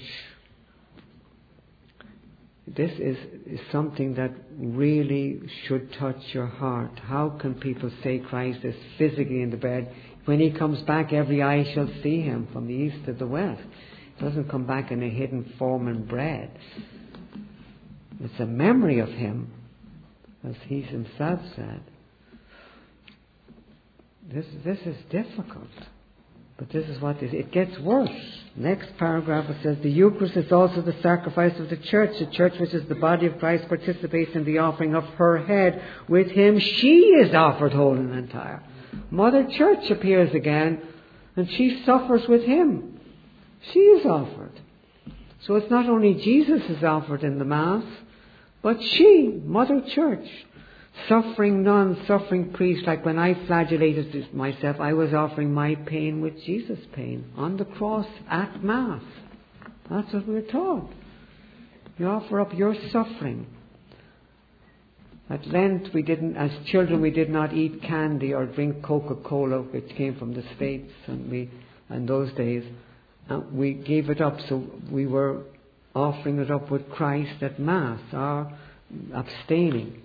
This is something that really should touch your heart. How can people say Christ is physically in the bed? When he comes back, every eye shall see him from the east to the west. He doesn't come back in a hidden form and bread. It's a memory of him, as he himself said. This is difficult. But this is what it gets worse. Next paragraph it says, the Eucharist is also the sacrifice of the church. The church, which is the body of Christ, participates in the offering of her head. With him she is offered whole and entire. Mother Church appears again, and she suffers with him. She is offered. So it's not only Jesus is offered in the Mass, but she, Mother Church, suffering nun, suffering priest. Like when I flagellated myself, I was offering my pain with Jesus' pain on the cross at Mass. That's what we're taught. You offer up your suffering. At Lent, as children, we did not eat candy or drink Coca-Cola, which came from the States, and in those days, we gave it up. So we were offering it up with Christ at Mass, or abstaining.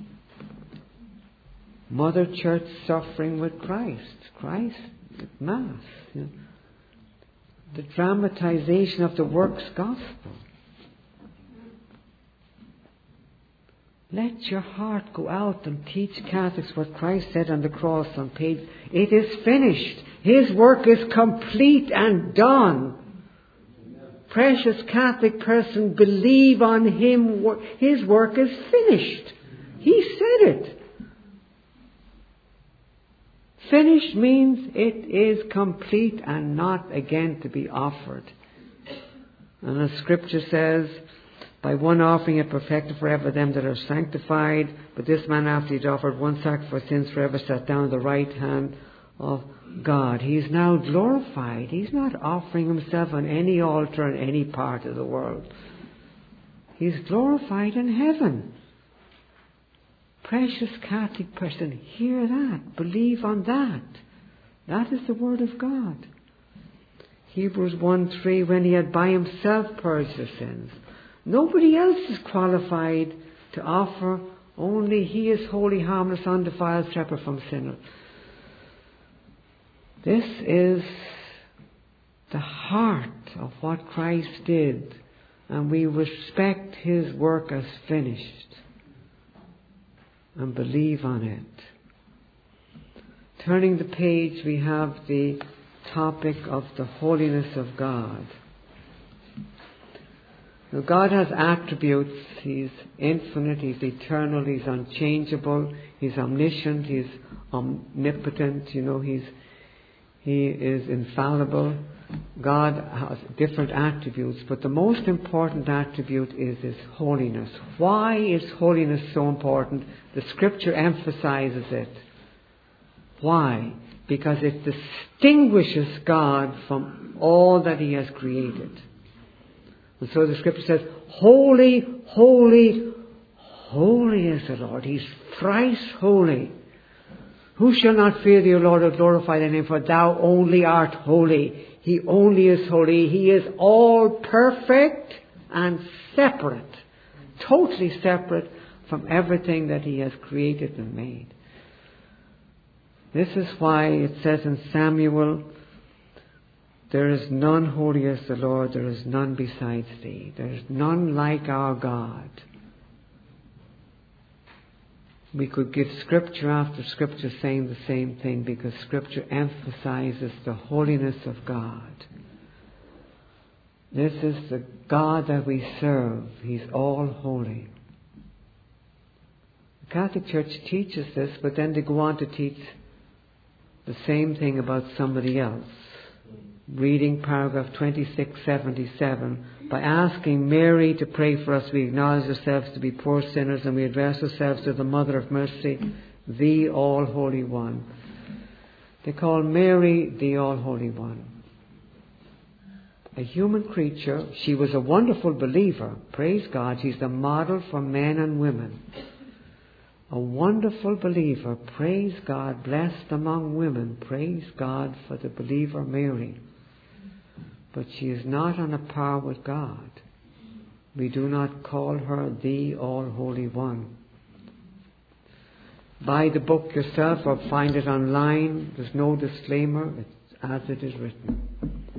Mother Church suffering with Christ at Mass. You know. The dramatization of the works gospel. Let your heart go out and teach Catholics what Christ said on the cross on page. It is finished. His work is complete and done. Precious Catholic person, believe on him. His work is finished. He said it. Finished means it is complete and not again to be offered. And as Scripture says, by one offering it perfected forever them that are sanctified. But this man, after he had offered one sacrifice for sins forever, sat down at the right hand of God. He is now glorified. He's not offering himself on any altar in any part of the world. He's glorified in heaven. Precious Catholic person, hear that. Believe on that. That is the Word of God. Hebrews 1:3, when he had by himself purged the sins. Nobody else is qualified to offer. Only he is holy, harmless, undefiled, separate from sinners. This is the heart of what Christ did, and we respect his work as finished and believe on it. Turning the page, we have the topic of the holiness of God. Now, God has attributes. He's infinite, He's eternal, He's unchangeable, He's omniscient, He's omnipotent, He is infallible. God has different attributes, but the most important attribute is His holiness. Why is holiness so important? The Scripture emphasizes it. Why? Because it distinguishes God from all that He has created. And so the Scripture says, holy, holy, holy is the Lord. He's thrice holy. Who shall not fear thee, O Lord, or glorify thy name? For thou only art holy. He only is holy. He is all perfect and separate. Totally separate from everything that He has created and made. This is why it says in Samuel, there is none holy as the Lord, there is none besides thee. There is none like our God. We could give Scripture after Scripture saying the same thing, because Scripture emphasizes the holiness of God. This is the God that we serve. He's all holy. The Catholic Church teaches this, but then they go on to teach the same thing about somebody else. Reading paragraph 2677, by asking Mary to pray for us, we acknowledge ourselves to be poor sinners, and we address ourselves to the Mother of Mercy, the All-Holy One. They call Mary the All-Holy One. A human creature. She was a wonderful believer. Praise God. She's the model for men and women. A wonderful believer. Praise God. Blessed among women. Praise God for the believer Mary. But she is not on a par with God. We do not call her the All-Holy One. Buy the book yourself or find it online. There's no disclaimer. It's as it is written.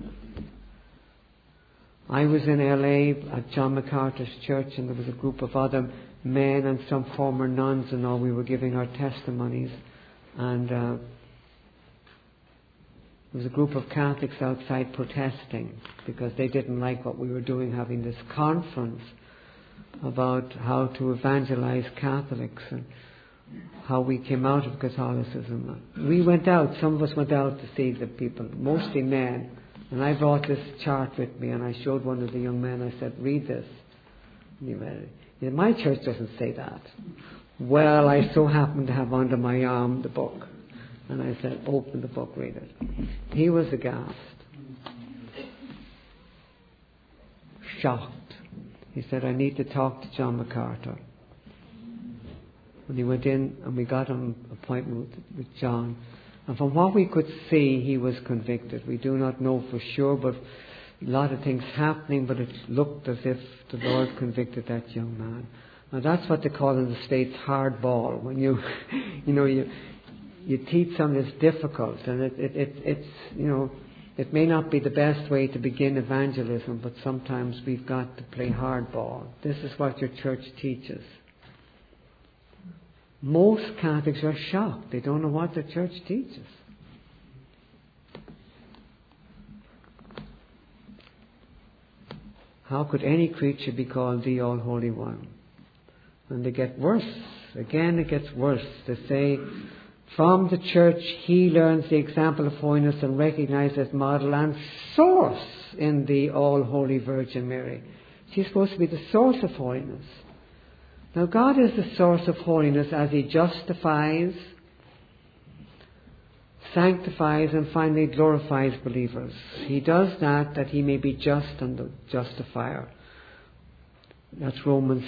I was in LA at John MacArthur's church, and there was a group of other men and some former nuns and all. We were giving our testimonies, and was a group of Catholics outside protesting because they didn't like what we were doing, having this conference about how to evangelize Catholics and how we came out of Catholicism. We went out, some of us went out to see the people, mostly men, and I brought this chart with me and I showed one of the young men, I said, read this. And he read it. He said, my church doesn't say that. Well, I so happened to have under my arm the book. And I said, open the book, read it. He was aghast. Shocked. He said, I need to talk to John MacArthur. And he went in and we got an appointment with John. And from what we could see, he was convicted. We do not know for sure, but a lot of things happening, but it looked as if the Lord convicted that young man. Now that's what they call in the States hardball. When you teach something that's difficult, and it's it may not be the best way to begin evangelism, but sometimes we've got to play hardball. This is what your church teaches. Most Catholics are shocked. They don't know what their church teaches. How could any creature be called the All-Holy One? And they get worse. Again, it gets worse. They say, from the church he learns the example of holiness and recognizes as model and source in the All-Holy Virgin Mary. She's supposed to be the source of holiness. Now God is the source of holiness as He justifies, sanctifies and finally glorifies believers. He does that He may be just and the justifier. That's Romans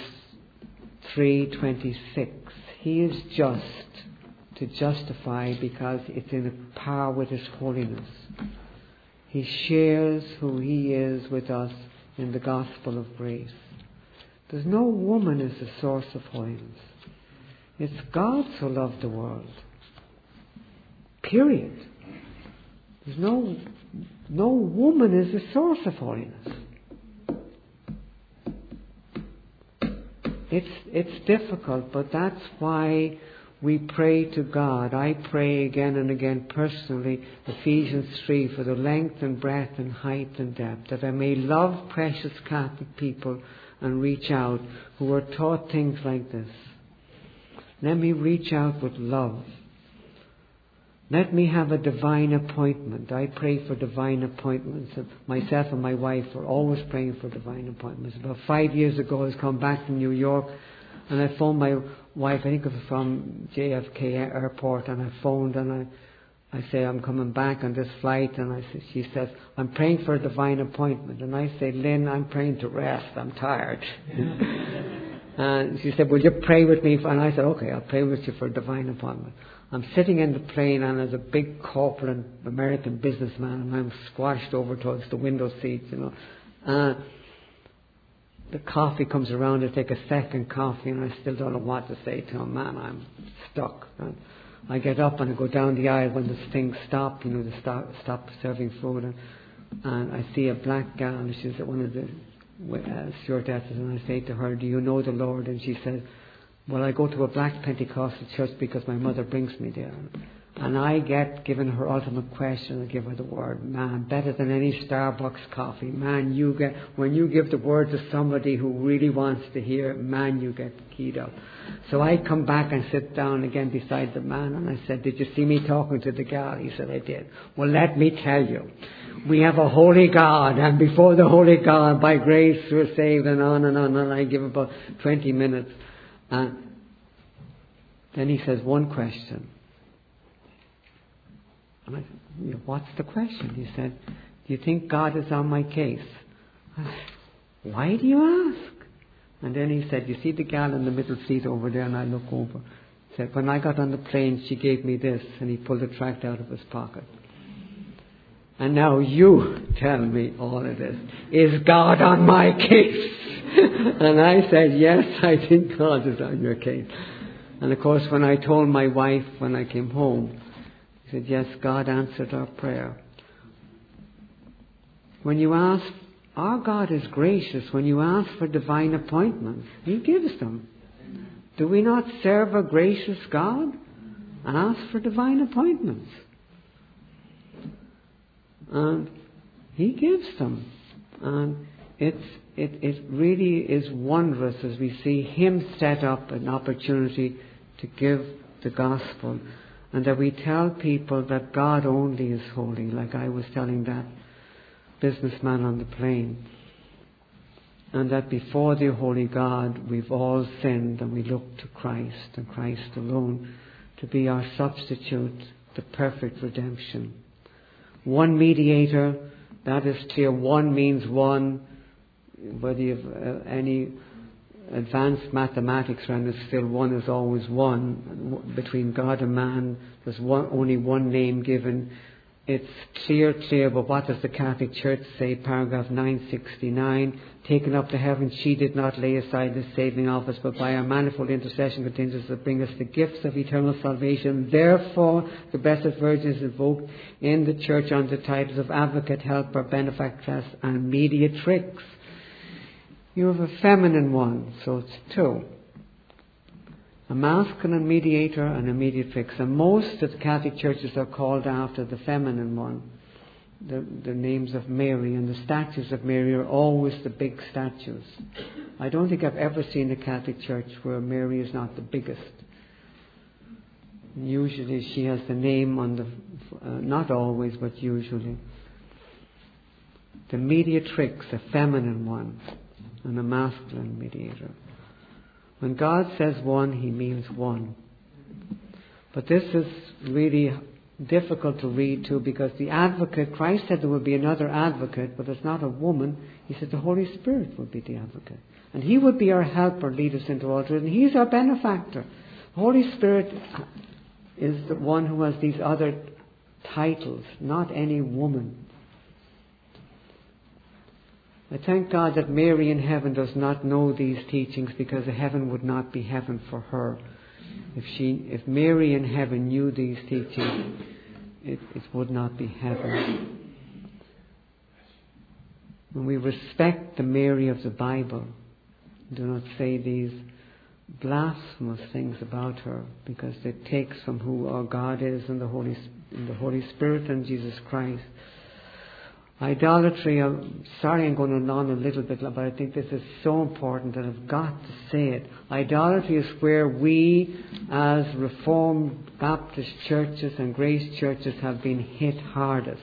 3:26. He is just to justify because it's in power with His holiness. He shares who He is with us in the gospel of grace. There's no woman as the source of holiness. It's God who loved the world. Period. There's no woman is the source of holiness. It's difficult, but that's why we pray to God. I pray again and again personally, Ephesians 3, for the length and breadth and height and depth, that I may love precious Catholic people and reach out who are taught things like this. Let me reach out with love. Let me have a divine appointment. I pray for divine appointments. Myself and my wife are always praying for divine appointments. About 5 years ago, I was come back from New York, and I phoned my wife, I think it was from JFK Airport, and I phoned and I say, I'm coming back on this flight, and she says, I'm praying for a divine appointment. And I say, Lynn, I'm praying to rest. I'm tired. And she said, will you pray with me? And I said, okay, I'll pray with you for a divine appointment. I'm sitting in the plane, and there's a big corpulent American businessman, and I'm squashed over towards the window seat, the coffee comes around, I take a second coffee, and I still don't know what to say to him. Man, I'm stuck. And I get up and I go down the aisle when the things stop, they stop serving food, and I see a black gal, and she's at one of the stewardesses, and I say to her, do you know the Lord? And she says, well, I go to a black Pentecostal church because my mother brings me there. And I get given her ultimate question, I give her the word, man, better than any Starbucks coffee. Man, when you give the word to somebody who really wants to hear, man, you get keyed up. So I come back and sit down again beside the man, and I said, did you see me talking to the gal? He said, I did. Well, let me tell you, we have a holy God, and before the holy God, by grace, we're saved, and on and on, and I give about 20 minutes. And then he says, one question. And I said, what's the question? He said, do you think God is on my case? I said, why do you ask? And then he said, you see the gal in the middle seat over there? And I look over. He said, when I got on the plane, she gave me this. And he pulled a tract out of his pocket. And now you tell me all of this. Is God on my case? And I said, yes, I think God is on your case. And of course, when I told my wife when I came home, he said, yes, God answered our prayer. When you ask, our God is gracious. When you ask for divine appointments, He gives them. Do we not serve a gracious God and ask for divine appointments? And He gives them. And it really is wondrous as we see Him set up an opportunity to give the gospel. And that we tell people that God only is holy, like I was telling that businessman on the plane. And that before the holy God, we've all sinned, and we look to Christ and Christ alone to be our substitute, the perfect redemption. One mediator, that is clear. One means one. Whether you have any advanced mathematics around it, still one is always one. Between God and man, there's only one name given. It's clear, but what does the Catholic Church say? Paragraph 969, taken up to heaven, she did not lay aside the saving office, but by her manifold intercession continues to bring us the gifts of eternal salvation. Therefore, the Blessed Virgin is invoked in the Church under the titles of advocate, helper, benefactress, and mediatrix. You have a feminine one, so it's two. A masculine mediator and a mediatrix. And most of the Catholic churches are called after the feminine one. The names of Mary, and the statues of Mary are always the big statues. I don't think I've ever seen a Catholic church where Mary is not the biggest. Usually she has the name on the, not always, but usually. The mediatrix, a feminine one, and a masculine mediator. When God says one, He means one. But this is really difficult to read too, because the advocate, Christ said there would be another advocate, but it's not a woman. He said the Holy Spirit would be the advocate. And He would be our helper, lead us into all truth. And He's our benefactor. The Holy Spirit is the one who has these other titles, not any woman. I thank God that Mary in heaven does not know these teachings, because heaven would not be heaven for her. If Mary in heaven knew these teachings, it would not be heaven. When we respect the Mary of the Bible, do not say these blasphemous things about her, because it takes from who our God is and the Holy Spirit and Jesus Christ. Idolatry, I'm sorry I'm going on a little bit, but I think this is so important that I've got to say it. Idolatry is where we, as Reformed Baptist churches and Grace churches, have been hit hardest.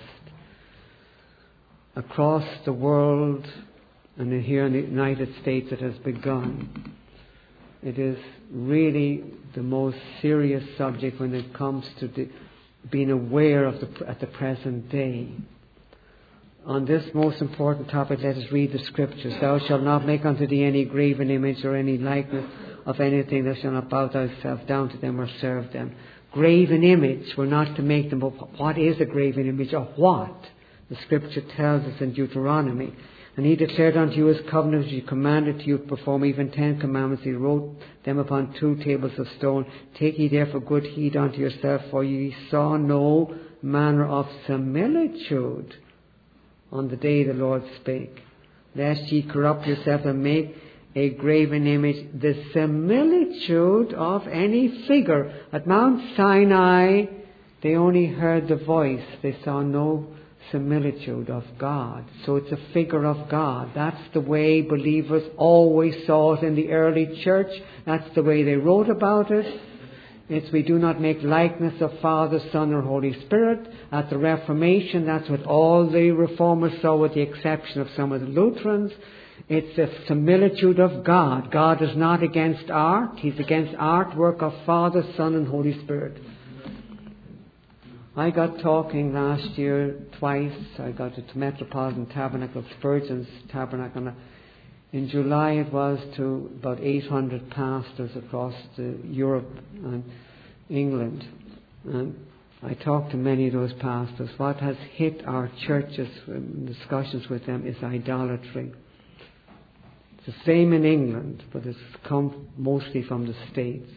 Across the world, and here in the United States it has begun. It is really the most serious subject when it comes to being aware of at the present day. On this most important topic, let us read the Scriptures. Thou shalt not make unto thee any graven image or any likeness of anything. Thou shalt not bow thyself down to them or serve them. Graven image, we're not to make them. But what is a graven image, or what? The Scripture tells us in Deuteronomy. And He declared unto you His covenant which He commanded to you to perform, even 10 commandments. He wrote them upon 2 tables of stone. Take ye therefore good heed unto yourself, for ye saw no manner of similitude on the day the Lord spake, lest ye corrupt yourself and make a graven image, the similitude of any figure. At Mount Sinai, they only heard the voice. They saw no similitude of God. So it's a figure of God. That's the way believers always saw it in the early church. That's the way they wrote about it. It's we do not make likeness of Father, Son, or Holy Spirit. At the Reformation, that's what all the Reformers saw, with the exception of some of the Lutherans. It's a similitude of God. God is not against art. He's against artwork of Father, Son, and Holy Spirit. I got talking last year twice. I got at the Metropolitan Tabernacle, Spurgeon's Tabernacle. In July it was to about 800 pastors across Europe and England. And I talked to many of those pastors. What has hit our churches in discussions with them is idolatry. It's the same in England, but it's come mostly from the States.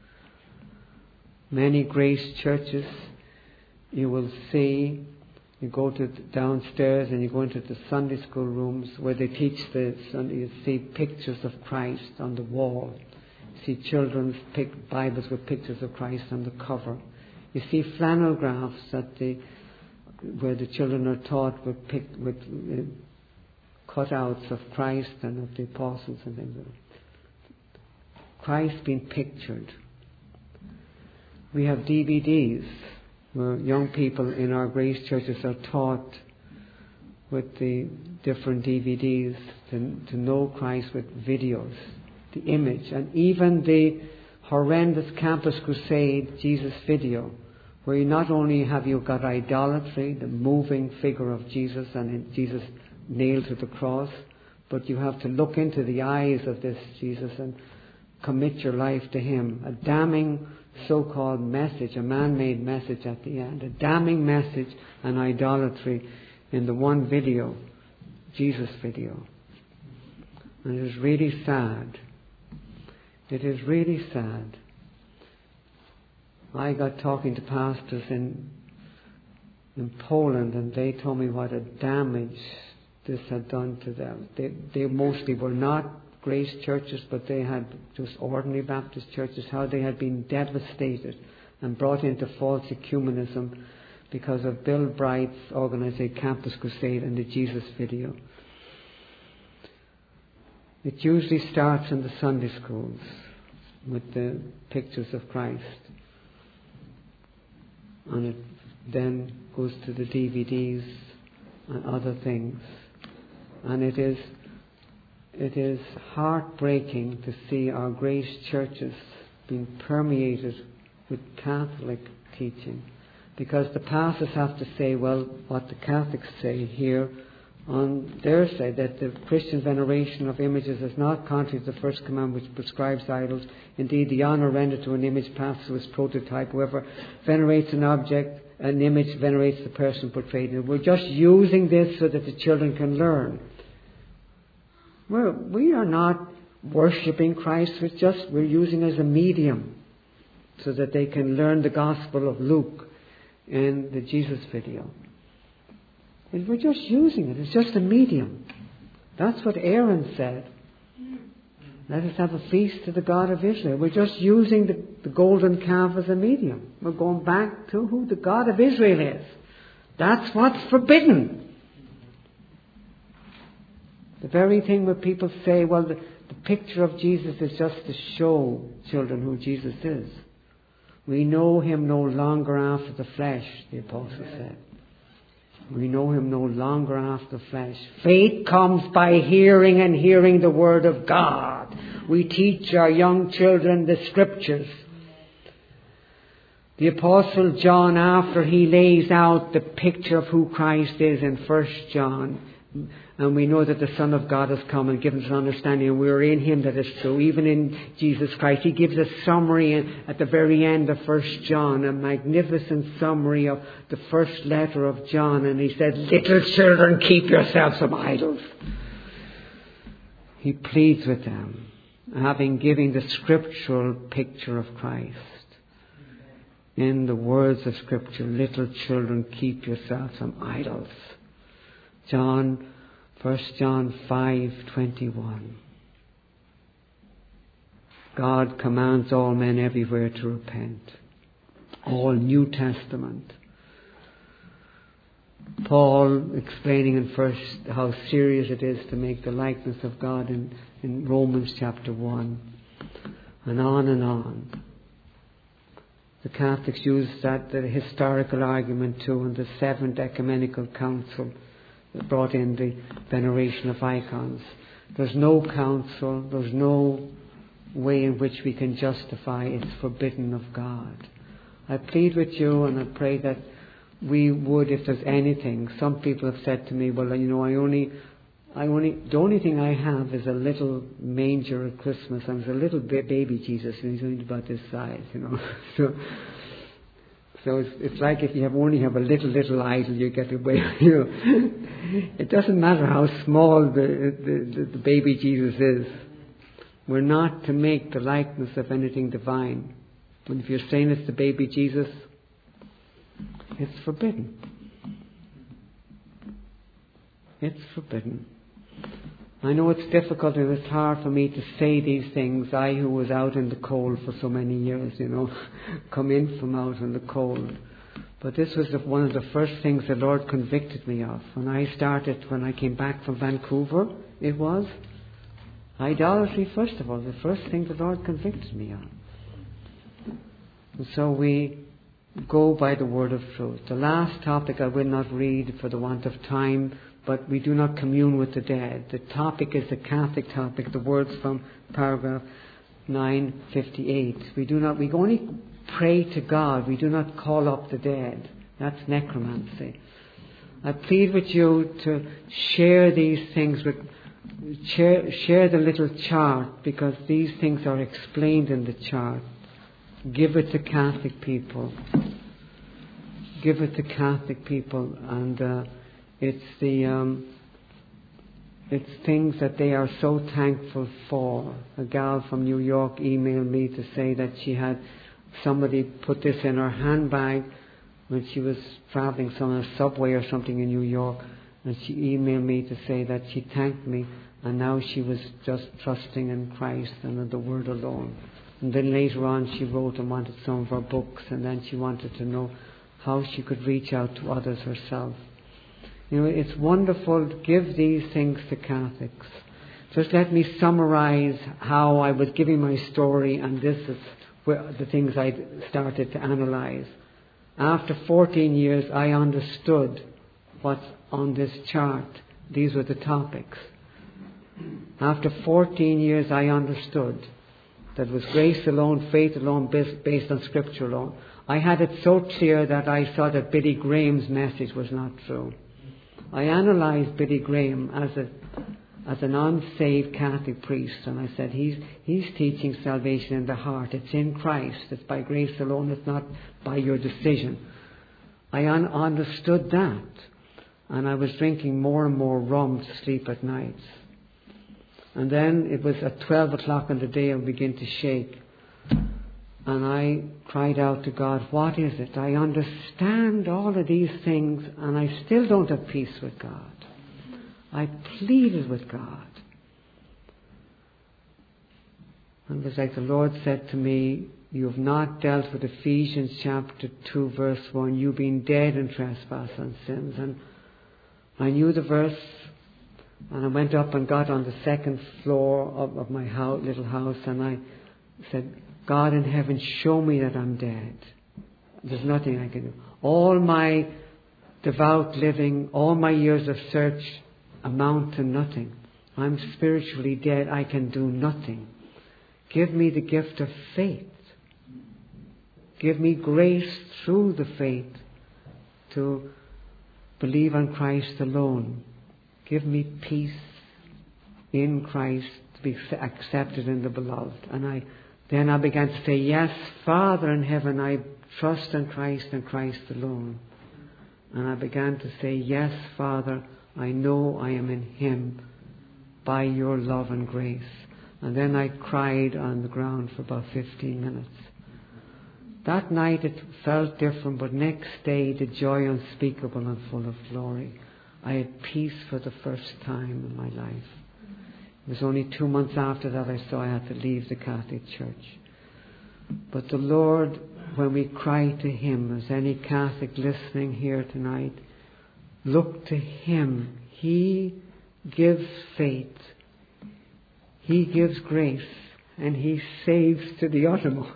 Many Grace churches, you will see, you go to downstairs and you go into the Sunday school rooms where they teach the Sunday. You see pictures of Christ on the wall. You see children's Bibles with pictures of Christ on the cover. You see flannel graphs at the where the children are taught with cutouts of Christ and of the apostles and things. Christ being pictured. We have DVDs where young people in our grace churches are taught with the different DVDs to know Christ with videos, the image, and even the horrendous Campus Crusade Jesus video, where you not only have you got idolatry, the moving figure of Jesus and Jesus nailed to the cross, but you have to look into the eyes of this Jesus and commit your life to Him. A damning so-called message, a man-made message at the end, a damning message and idolatry in the one video, Jesus video. And it is really sad. It is really sad. I got talking to pastors in Poland, and they told me what a damage this had done to them. They mostly were not grace churches, but they had just ordinary Baptist churches, how they had been devastated and brought into false ecumenism because of Bill Bright's organized Campus Crusade and the Jesus video. It usually starts in the Sunday schools with the pictures of Christ, and it then goes to the DVDs and other things. And it is heartbreaking to see our grace churches being permeated with Catholic teaching, because the pastors have to say, well, what the Catholics say here on their side, that the Christian veneration of images is not contrary to the first commandment which prescribes idols. Indeed, the honour rendered to an image passes to its prototype. Whoever venerates an object, an image, venerates the person portrayed in it. We're just using this so that the children can learn. We are not worshipping Christ. We're using it as a medium so that they can learn the Gospel of Luke and the Jesus video. And we're just using it. It's just a medium. That's what Aaron said. Let us have a feast to the God of Israel. We're just using the golden calf as a medium. We're going back to who the God of Israel is. That's what's forbidden. The very thing where people say, well, the picture of Jesus is just to show children who Jesus is. We know Him no longer after the flesh, the apostle said. We know Him no longer after the flesh. Faith comes by hearing, and hearing the Word of God. We teach our young children the Scriptures. The Apostle John, after he lays out the picture of who Christ is in 1 John, and we know that the Son of God has come and given us understanding, and we are in Him that is true, even in Jesus Christ. He gives a summary at the very end of 1 John, a magnificent summary of the first letter of John, and he said, little children, keep yourselves from idols. He pleads with them, having given the scriptural picture of Christ. In the words of Scripture, little children, keep yourselves from idols. 1 John 5:21. God commands all men everywhere to repent. All New Testament. Paul explaining in first how serious it is to make the likeness of God in Romans chapter 1. And on and on. The Catholics use that the historical argument too, and the Seventh Ecumenical Council brought in the veneration of icons. There's no council, there's no way in which we can justify it's forbidden of God. I plead with you, and I pray that we would, if there's anything. Some people have said to me, well, you know, the only thing I have is a little manger at Christmas, and there's a little baby Jesus, and he's only about this size, you know. So it's like if you only have a little idol, you get away. You know, it doesn't matter how small the baby Jesus is. We're not to make the likeness of anything divine. But if you're saying it's the baby Jesus, it's forbidden. It's forbidden. I know it's difficult and it's hard for me to say these things. I, who was out in the cold for so many years, you know, come in from out in the cold. But this was one of the first things the Lord convicted me of. When I came back from Vancouver, it was idolatry, first of all. The first thing the Lord convicted me of. And so we go by the word of truth. The last topic I will not read for the want of time, but we do not commune with the dead. The topic is the Catholic topic, the words from paragraph 958. We only pray to God. We do not call up the dead. That's necromancy. I plead with you to share these things share the little chart, because these things are explained in the chart. Give it to Catholic people. Give it to Catholic people, and it's things that they are so thankful for. A gal from New York emailed me to say that she had somebody put this in her handbag when she was traveling on a subway or something in New York, and she emailed me to say that she thanked me, and now she was just trusting in Christ and in the Word alone. And then later on she wrote and wanted some of her books, and then she wanted to know how she could reach out to others herself. You know, it's wonderful to give these things to Catholics. Just let me summarize how I was giving my story, and this is where the things I started to analyze. After 14 years, I understood what's on this chart. These were the topics. After 14 years, I understood that it was grace alone, faith alone, based on Scripture alone. I had it so clear that I saw that Billy Graham's message was not true. I analysed Billy Graham as an unsaved Catholic priest, and I said he's teaching salvation in the heart. It's in Christ. It's by grace alone. It's not by your decision. I understood that, and I was drinking more and more rum to sleep at nights. And then it was at 12 o'clock in the day I would begin to shake. And I cried out to God, what is it? I understand all of these things, and I still don't have peace with God. I pleaded with God. And it was like the Lord said to me, you have not dealt with Ephesians chapter 2 verse 1. You've been dead in trespass and sins. And I knew the verse, and I went up and got on the second floor of my little house, and I said, God in heaven, show me that I'm dead. There's nothing I can do. All my devout living, all my years of search amount to nothing. I'm spiritually dead. I can do nothing. Give me the gift of faith. Give me grace through the faith to believe on Christ alone. Give me peace in Christ to be accepted in the beloved. And then I began to say, yes, Father in heaven, I trust in Christ and Christ alone. And I began to say, yes, Father, I know I am in Him by your love and grace. And then I cried on the ground for about 15 minutes. That night it felt different, but next day the joy unspeakable and full of glory. I had peace for the first time in my life. It was only 2 months after that I saw I had to leave the Catholic Church. But the Lord, when we cry to Him, as any Catholic listening here tonight, look to Him. He gives faith. He gives grace. And He saves to the uttermost.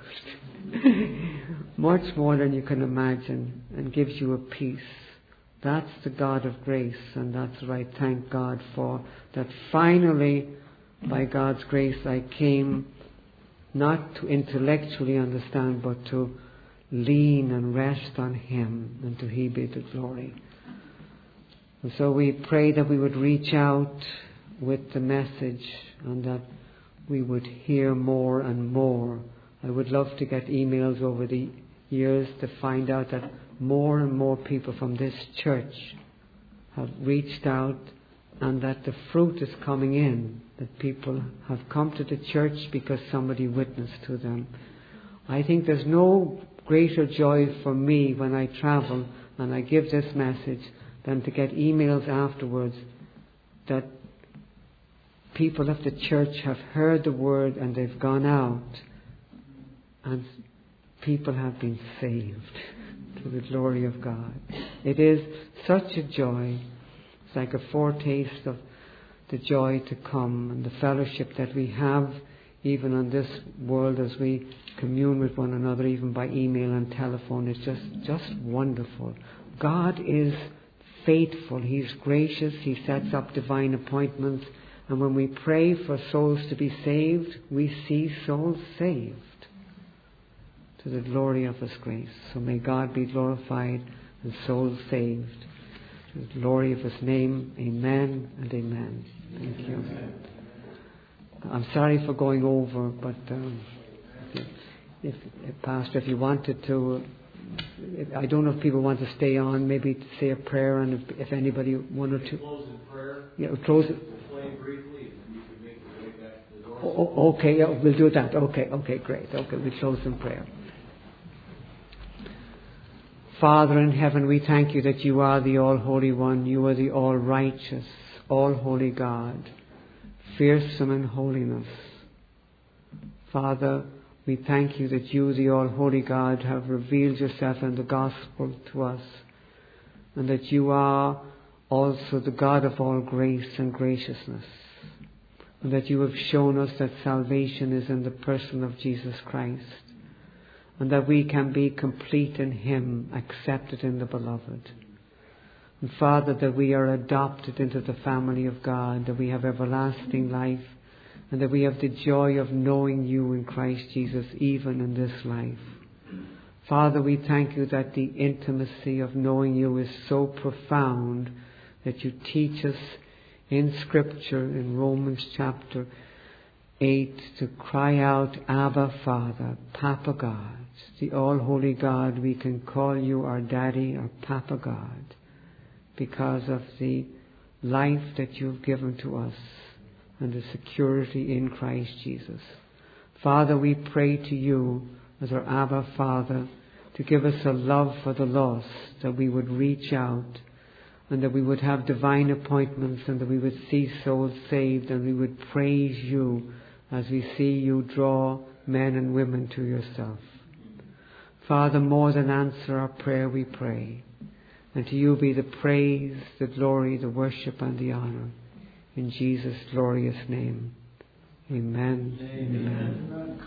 Much more than you can imagine, and gives you a peace. That's the God of grace, and that's what I thank God for. That finally, by God's grace, I came not to intellectually understand, but to lean and rest on Him, and to He be the glory. And so we pray that we would reach out with the message, and that we would hear more and more. I would love to get emails over the years to find out that more and more people from this church have reached out, and that the fruit is coming in, that people have come to the church because somebody witnessed to them. I think there's no greater joy for me when I travel and I give this message than to get emails afterwards that people of the church have heard the word and they've gone out and people have been saved. to the glory of God. It is such a joy. It's like a foretaste of the joy to come and the fellowship that we have even on this world as we commune with one another, even by email and telephone. It's just wonderful. God is faithful. He's gracious. He sets up divine appointments. And when we pray for souls to be saved, we see souls saved to the glory of His grace. So may God be glorified and souls saved to the glory of His name. Amen and amen. Thank you. I'm sorry for going over, but if Pastor, if you wanted to, I don't know if people want to stay on, maybe to say a prayer, and if anybody, one or two. Close in prayer. Yeah, close it. Explain briefly, and you can make your way back to the door. Okay, yeah, we'll do that. Okay, great. Okay, we close in prayer. Father in heaven, we thank you that you are the All-Holy One. You are the All-Righteous, All-Holy God, fearsome in holiness. Father, we thank you that you, the All-Holy God, have revealed yourself in the gospel to us, and that you are also the God of all grace and graciousness, and that you have shown us that salvation is in the person of Jesus Christ, and that we can be complete in Him, accepted in the Beloved. And Father, that we are adopted into the family of God, that we have everlasting life, and that we have the joy of knowing you in Christ Jesus even in this life. Father, we thank you that the intimacy of knowing you is so profound that you teach us in Scripture, in Romans chapter 8, to cry out, Abba, Father, Papa God. The All-Holy God, we can call you our Daddy, our Papa God, because of the life that you've given to us and the security in Christ Jesus. Father, we pray to you as our Abba Father to give us a love for the lost, that we would reach out and that we would have divine appointments and that we would see souls saved and we would praise you as we see you draw men and women to yourself. Father, more than answer our prayer, we pray. And to you be the praise, the glory, the worship and the honor. In Jesus' glorious name. Amen. Amen.